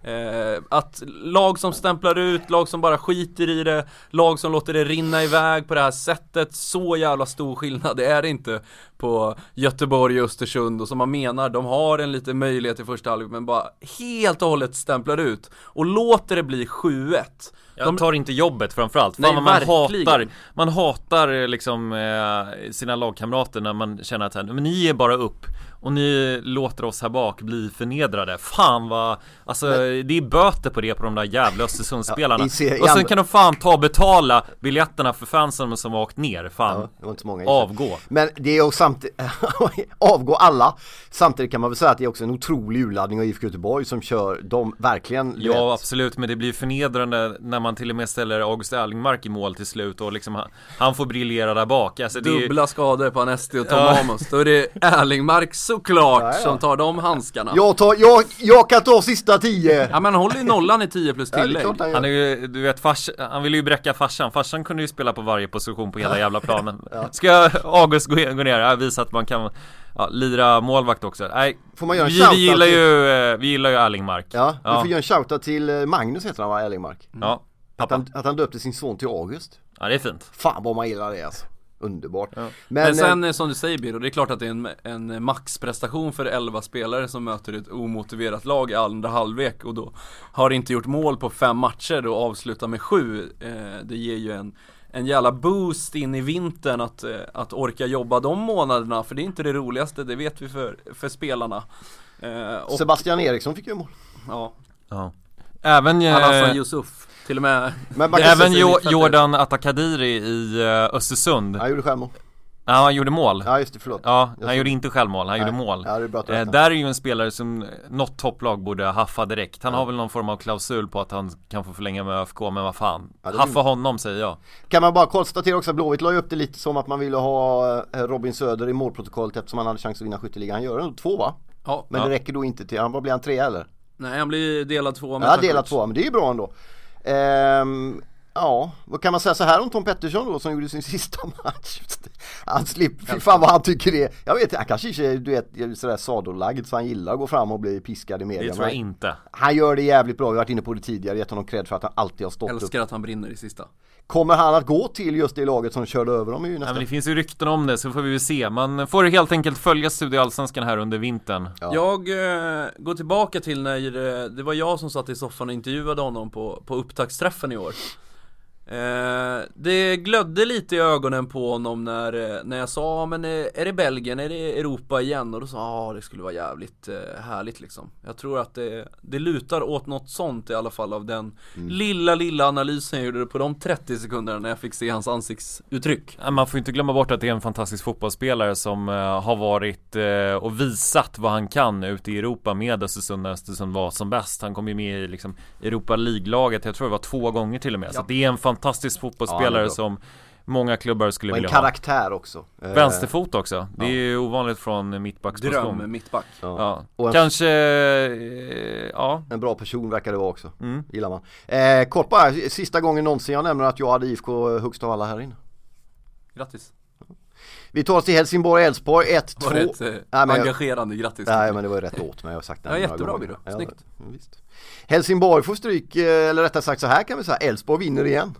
Eh, att lag som stämplar ut, lag som bara skiter i det, lag som låter det rinna iväg på det här sättet, så jävla stor skillnad det är det inte på Göteborg och Östersund, och som man menar, de har en liten möjlighet i första halvlek men bara helt och hållet stämplar ut och låter det bli sju ett. De tar inte jobbet framförallt. Fan, Nej, man verkligen. hatar man hatar liksom eh, sina lagkamrater när man känner att men ni är bara upp och ni låter oss här bak bli förnedrade. Fan vad, alltså men, det är böter på det på de där jävla Östersundsspelarna. Ja, och sen kan de fan ta och betala biljetterna för fansen som har åkt ner. Fan, ja, det var inte så många avgå. Men det är ju samtidigt avgå alla. Samtidigt kan man väl säga att det är också en otrolig urladdning av I F K Göteborg som kör de verkligen. Ja, vet. absolut, men det blir förnedrande när man till och med ställer August Erlingmark i mål till slut och liksom han, han får briljera där bak. Alltså, det dubbla är... skador på Anesti och Tom ja. Amos. Då är det Erlingmark såklart ja, ja. som tar de handskarna. Jag, tar, jag, jag kan ta sista tio. Ja, men han håller ju nollan i tio plus tillägg. Ja, han, han är ju, du vet, fars, han vill ju bräcka farsan. Farsan kunde ju spela på varje position på hela jävla planen. Ja. Ska August gå, gå ner? Jag visar att man kan ja, lira målvakt också. Nej, får man göra en vi, vi, gillar till... ju, vi gillar ju Erlingmark. Ja, ja. Vi får göra en shoutout till Magnus heter han, va, Erlingmark. Mm. Ja. Att han, att han döpte sin son till August. Ja, det är fint. Fan vad man gillar det alltså. Underbart. Ja. Men, Men sen äh, som du säger Biro, det är klart att det är en, en maxprestation för elva spelare som möter ett omotiverat lag i andra halvlek och då har inte gjort mål på fem matcher och avslutar med sju. Eh, det ger ju en, en jävla boost in i vintern att, eh, att orka jobba de månaderna, för det är inte det roligaste, det vet vi för, för spelarna. Eh, och, Sebastian Eriksson fick ju mål. Ja. Ja. Även eh, Hassan Yusuf. Till och med även jo, Jordan Atakadiri i uh, Östersund. Han gjorde självmål. Ja, han gjorde mål. Ja, just det, förlåt. Ja, han gjorde inte självmål, han Nej. gjorde mål. Ja, det är bra eh, där är ju en spelare som något topplag borde haffa direkt. Han ja. har väl någon form av klausul på att han kan få förlänga med Ö F K, men vad fan. Ja, haffa honom, säger jag. Kan man bara konstatera också att Blåvitt la upp det lite som att man ville ha Robin Söder i målprotokollet eftersom han hade chans att vinna skytteligan. Han gör det två, va? Ja. Men ja. det räcker då inte till. Han, vad blir han, tre eller? Nej, han blir delad två. Ja, delad två, men det är ju bra ändå. Ehm, ja, vad kan man säga så här om Tom Pettersson då, som gjorde sin sista match? Han slipper, fy fan vad han tycker det. Jag vet, han kanske inte, du vet, sådär sadolagd så han gillar att gå fram och bli piskad i media. Det tror jag inte. Han gör det jävligt bra, vi har varit inne på det tidigare, gett honom cred för att han alltid har stått upp. Älskar upp. att han brinner i sista. Kommer han att gå till just det laget som körde över dem i nästa? Ja, men det finns ju rykten om det, så får vi väl se. Man får helt enkelt följa Studieallsvenskan här under vintern. Ja. Jag eh, går tillbaka till när det, det var jag som satt i soffan och intervjuade honom på, på upptaktsträffen i år. Eh, det glödde lite i ögonen på honom när, när jag sa, men är det Belgien, är det Europa igen? Och då sa ja, ah, det skulle vara jävligt eh, härligt liksom. Jag tror att det, det lutar åt något sånt i alla fall av den mm. lilla, lilla analysen jag gjorde på de trettio sekunderna när jag fick se hans ansiktsuttryck. Man får inte glömma bort att det är en fantastisk fotbollsspelare som uh, har varit uh, och visat vad han kan ute i Europa med Östersund när Östersund var som bäst. Han kom ju med i liksom, Europa League-laget, jag tror det var två gånger till och med. Ja. Så det är en fantastisk fotbollsspelare ja, som många klubbar skulle vilja ha. Och en karaktär också. Vänsterfot också. Det är ju ovanligt från mittbacksposition. Dröm mittback. Ja. Ja. En, Kanske eh, ja. En bra person verkar det vara också. Mm. Gillar man. Eh, kort bara, sista gången någonsin jag nämner att jag hade I F K högst av alla här inne. Grattis. Vi tar oss till Helsingborg Elfsborg ett två. Var det ett eh, nej, engagerande grattis? Nej, men det var ju rätt åt mig. Jag har sagt det. Ja, jättebra Biro. Snyggt. Ja, visst. Helsingborg får stryk, eller rättare sagt så här kan vi säga, Elfsborg vinner igen.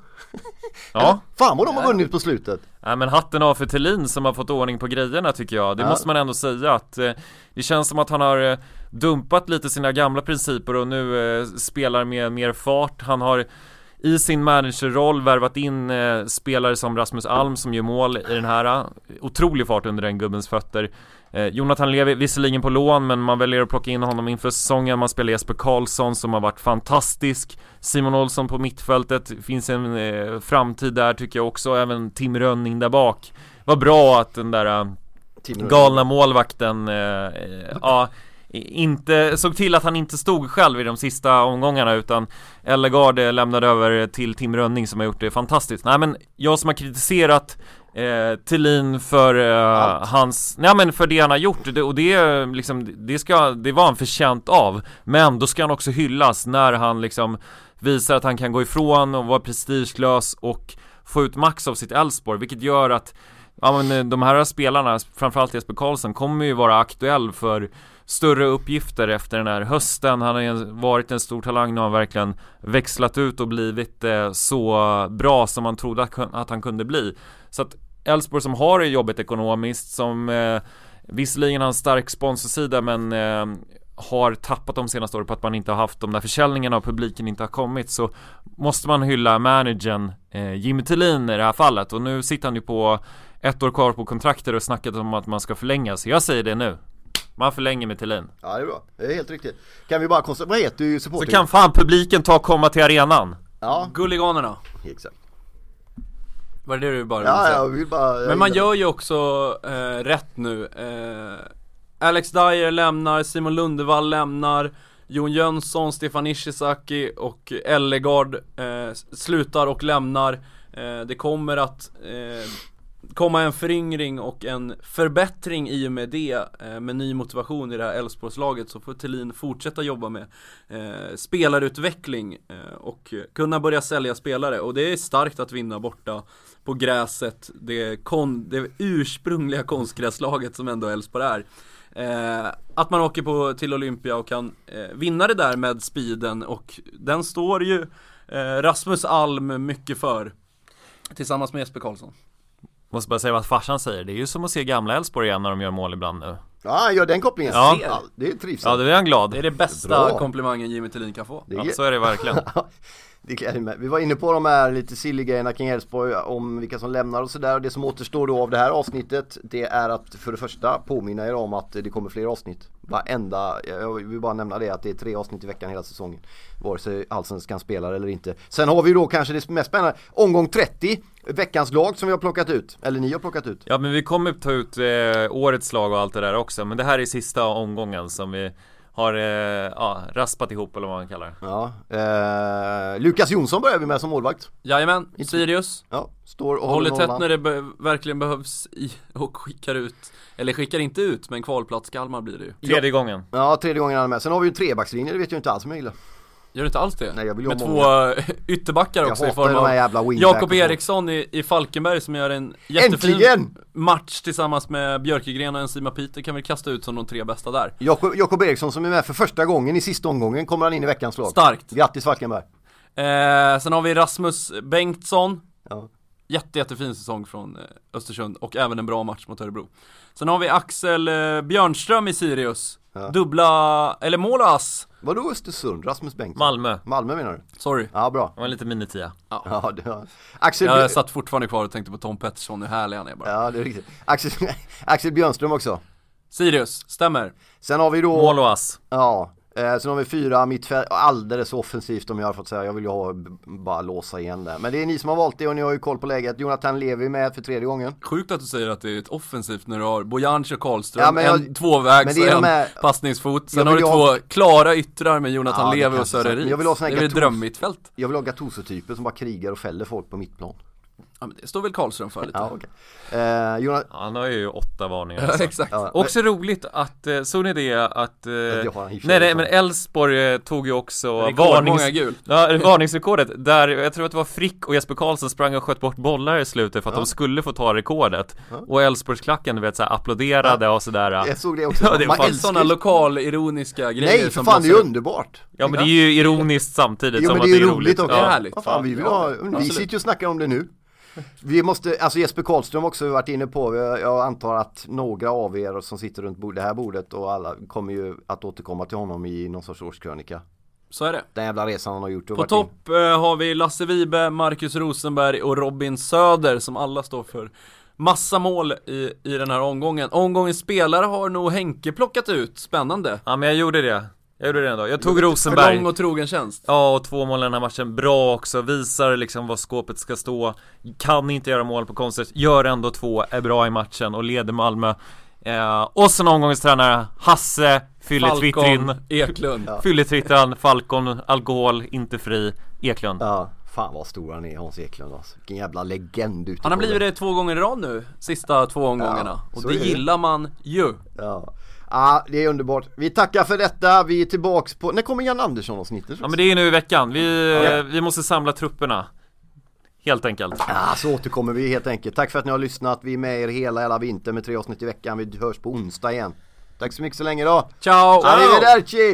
Ja. Fan vad de har vunnit på slutet. Ja, men hatten av för Thelin som har fått ordning på grejerna tycker jag. Det ja. måste man ändå säga att eh, det känns som att han har eh, dumpat lite sina gamla principer och nu eh, spelar med mer fart. Han har i sin managerroll värvat in eh, spelare som Rasmus Alm som gör mål i den här uh, otrolig fart under den gubbens fötter. Eh, Jonathan Levi visserligen på lån, men man väljer att plocka in honom inför säsongen. Man spelar Jesper Karlsson som har varit fantastisk. Simon Olsson på mittfältet, finns en eh, framtid där tycker jag också. Även Tim Rönning där bak. Vad bra att den där uh, galna målvakten eh, eh, ja inte såg till att han inte stod själv i de sista omgångarna, utan Ellegard lämnade över till Tim Rönning som har gjort det fantastiskt. Nej, men jag som har kritiserat eh, Thelin för eh, hans, nej men för det han har gjort, det, och det liksom det ska det var han förtjänt av, men då ska han också hyllas när han liksom visar att han kan gå ifrån och vara prestigelös och få ut max av sitt Elfsborg, vilket gör att ja, men de här spelarna, framförallt Jesper Karlsson, kommer ju vara aktuell för större uppgifter efter den här hösten. Han har ju varit en stor talang. Nu har han verkligen växlat ut och blivit eh, så bra som man trodde att, att han kunde bli. Så att Elfsborg, som har det jobbigt ekonomiskt, som eh, visserligen har en stark sponsorsida, men eh, har tappat de senaste åren på att man inte har haft de där försäljningarna och publiken inte har kommit, så måste man hylla managern eh, Jimmy Tillin i det här fallet. Och nu sitter han ju på ett år kvar på kontrakter och snackat om att man ska förlänga. Så jag säger det nu. Man förlänger med Tillin. Ja, det är bra. Det är helt riktigt. Kan vi bara konstatera, vad heter du supporting? Så kan fan publiken ta och komma till arenan. Ja. Gulliganerna. Exakt. Var det det du bara ja, jag vill bara... Men man gör ju också eh, rätt nu. Eh, Alex Dyer lämnar, Simon Lundevall lämnar, Jon Jönsson, Stefan Ishizaki och Ellegard eh, slutar och lämnar. Eh, det kommer att eh, komma en föryngring och en förbättring i och med det, eh, med ny motivation i det här Elfsborgslaget. Så får Thelin fortsätta jobba med eh, spelarutveckling eh, och kunna börja sälja spelare. Och det är starkt att vinna borta på gräset, det, kon, det ursprungliga konstgräslaget som ändå Elfsborg är. Eh, att man åker på till Olympia och kan eh, vinna det där med speeden, och den står ju eh, Rasmus Alm mycket för, tillsammans med Jesper Karlsson. Måste bara säga vad farsan säger. Det är ju som att se gamla Elfsborg igen när de gör mål ibland nu. Ja, han gör den kopplingen. Ja. Ja, det är trivsamt. Ja, det är han glad. Det är det bästa Bra. komplimangen Jimmy Thelin kan få. Det Ja, så är det verkligen. Det gläder mig. Vi var inne på de här lite silly grejerna kring Elfsborg, om vilka som lämnar och sådär. Och det som återstår då av det här avsnittet, det är att för det första påminna er om att det kommer fler avsnitt. Varenda, jag vill bara nämna det, att det är tre avsnitt i veckan hela säsongen, vare sig Allsvenskan spelar eller inte. Sen har vi då kanske det mest spännande, omgång trettio, veckans lag som vi har plockat ut, eller ni har plockat ut. Ja, men vi kommer ta ut eh, årets lag och allt det där också. Men det här är sista omgången som vi har eh, ja, raspat ihop, eller vad man kallar det. Ja, eh, Lukas Jonsson börjar vi med som målvakt. Jajamän, Sirius. Ja, står och håller håller tätt när det be- verkligen behövs i, och skickar ut, eller skickar inte ut, men kvalplats Kalmar blir det ju. Tredje gången. Ja, tredje gången han är med. Sen har vi ju en trebackslinje, det vet jag inte alls om jag gillar. Gör du inte alls det? Nej, jag vill med ha två många. ytterbackar också, i form av Jakob Eriksson i, i Falkenberg, som gör en jättefin Äntligen! match tillsammans med Björkegren och Enzima Peter. Kan vi kasta ut som de tre bästa där. Jakob, Jakob Eriksson som är med för första gången i sista omgången, kommer han in i veckans lag. Starkt. Grattis Falkenberg. eh, Sen har vi Rasmus Bengtsson. Ja. Jätte, jättefin säsong från eh, Östersund, och även en bra match mot Örebro. Sen har vi Axel eh, Björnström i Sirius. Ja. Dubbla, eller målas. Vadå Östersund? Rasmus Bengtsson? Malmö. Malmö menar du? Sorry. Ja, bra. Det var lite minitia. Ja. Ja, det var... Axel Jag Björ... satt fortfarande kvar och tänkte på Tom Pettersson, hur härlig han är bara. Ja, det är riktigt. Axel, Axel Björnström också. Sirius, stämmer. Sen har vi då... Mål och ass. Ja. Eh, sen har vi fyra mittfält, alldeles offensivt om jag har fått säga. Jag vill ju ha, bara låsa igen där. Men det är ni som har valt det och ni har ju koll på läget. Jonathan Levi med för tredje gången. Sjukt att du säger att det är ett offensivt när du har Bojanc och Karlström, ja, men jag, en tvåvägs och en här, passningsfot. Sen har du två ha... klara yttrar med Jonathan ja, Levi och Sören Riis. Det är ett drömmittfält. Jag vill ha Gattuso-typer som bara krigar och fäller folk på mittplan. Ja, men det står väl Karlström för lite. Ja, okay. eh, Jonat- Han har ju åtta varningar. Ja, exakt. Ja, också men... roligt att, eh, såg ni det att eh, nej, nej, men Elfsborg eh, tog ju också varnings... ja, varningsrekordet där, jag tror att det var Frick och Jesper Karlsson sprang och sköt bort bollar i slutet för att ja. de skulle få ta rekordet. Ja. Och Elfsborgsklacken, du vet, så här, applåderade ja. och sådär. Jag såg det också. Ja, det är sådana lokal ironiska grejer. Nej, för fan, det är underbart. Ja, men det är ju ironiskt samtidigt jo, som men att det är, det är roligt. roligt. Och ja. härligt. Vad fan, vi vill ha, vi sitter ju och snackar om det nu. Vi måste, alltså Jesper Karlström också har varit inne på, jag antar att några av er som sitter runt det här bordet och alla kommer ju att återkomma till honom i någon sorts årskrönika. Så är det. Den jävla resan han har gjort. På topp eh, har vi Lasse Vibe, Marcus Rosenberg och Robin Söder som alla står för massa mål i, i den här omgången. Omgångens spelare har nog Henke plockat ut, spännande. Ja, men jag gjorde det. Jag gjorde det ändå. Jag tog Rosenberg. Lång och trogen tjänst. Ja, och två mål i den här matchen. Bra också. Visar liksom vad skåpet ska stå. Kan inte göra mål på konstgräs. Gör ändå två. Är bra i matchen och leder Malmö. Eh, och sen omgångens tränare Hasse Fylletwittrin Eklund. Ja. Fylletwittran, Falcon, alkohol, inte fri, Eklund. Ja, fan vad stor han är, Hans Eklund alltså. Vilken jävla legend ute. Han har blivit det två gånger i rad nu. Sista två omgångarna. Ja, och det gillar man ju. Ja. Ja, det är underbart. Vi tackar för detta. Vi är tillbaks på... När kommer Jan Andersson och snittet? Ja, men det är nu i veckan. Vi, ja. vi måste samla trupperna. Helt enkelt. Ja, så återkommer vi helt enkelt. Tack för att ni har lyssnat. Vi är med er hela hela vintern med tre avsnitt i veckan. Vi hörs på onsdag igen. Tack så mycket så länge då. Ciao! Arrivederci!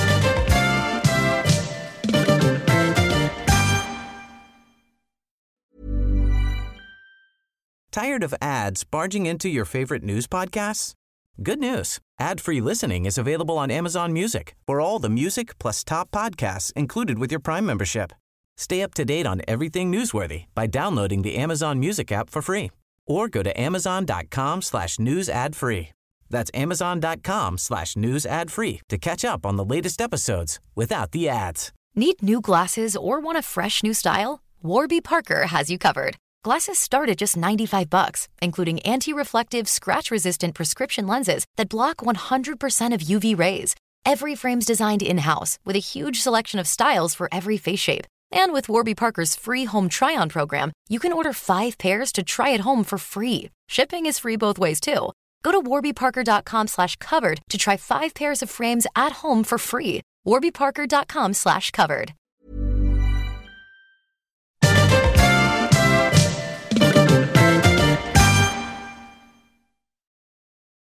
Tired of ads barging into your favorite news podcasts? Good news. Ad-free listening is available on Amazon Music for all the music plus top podcasts included with your Prime membership. Stay up to date on everything newsworthy by downloading the Amazon Music app for free or go to amazon.com slash news ad free. That's amazon.com slash news ad free to catch up on the latest episodes without the ads. Need new glasses or want a fresh new style? Warby Parker has you covered. Glasses start at just ninety-five bucks, including anti-reflective, scratch-resistant prescription lenses that block one hundred percent of U V rays. Every frame's designed in-house with a huge selection of styles for every face shape. And with Warby Parker's free home try-on program, you can order five pairs to try at home for free. Shipping is free both ways, too. Go to warbyparker.com slash covered to try five pairs of frames at home for free. warbyparker.com slash covered.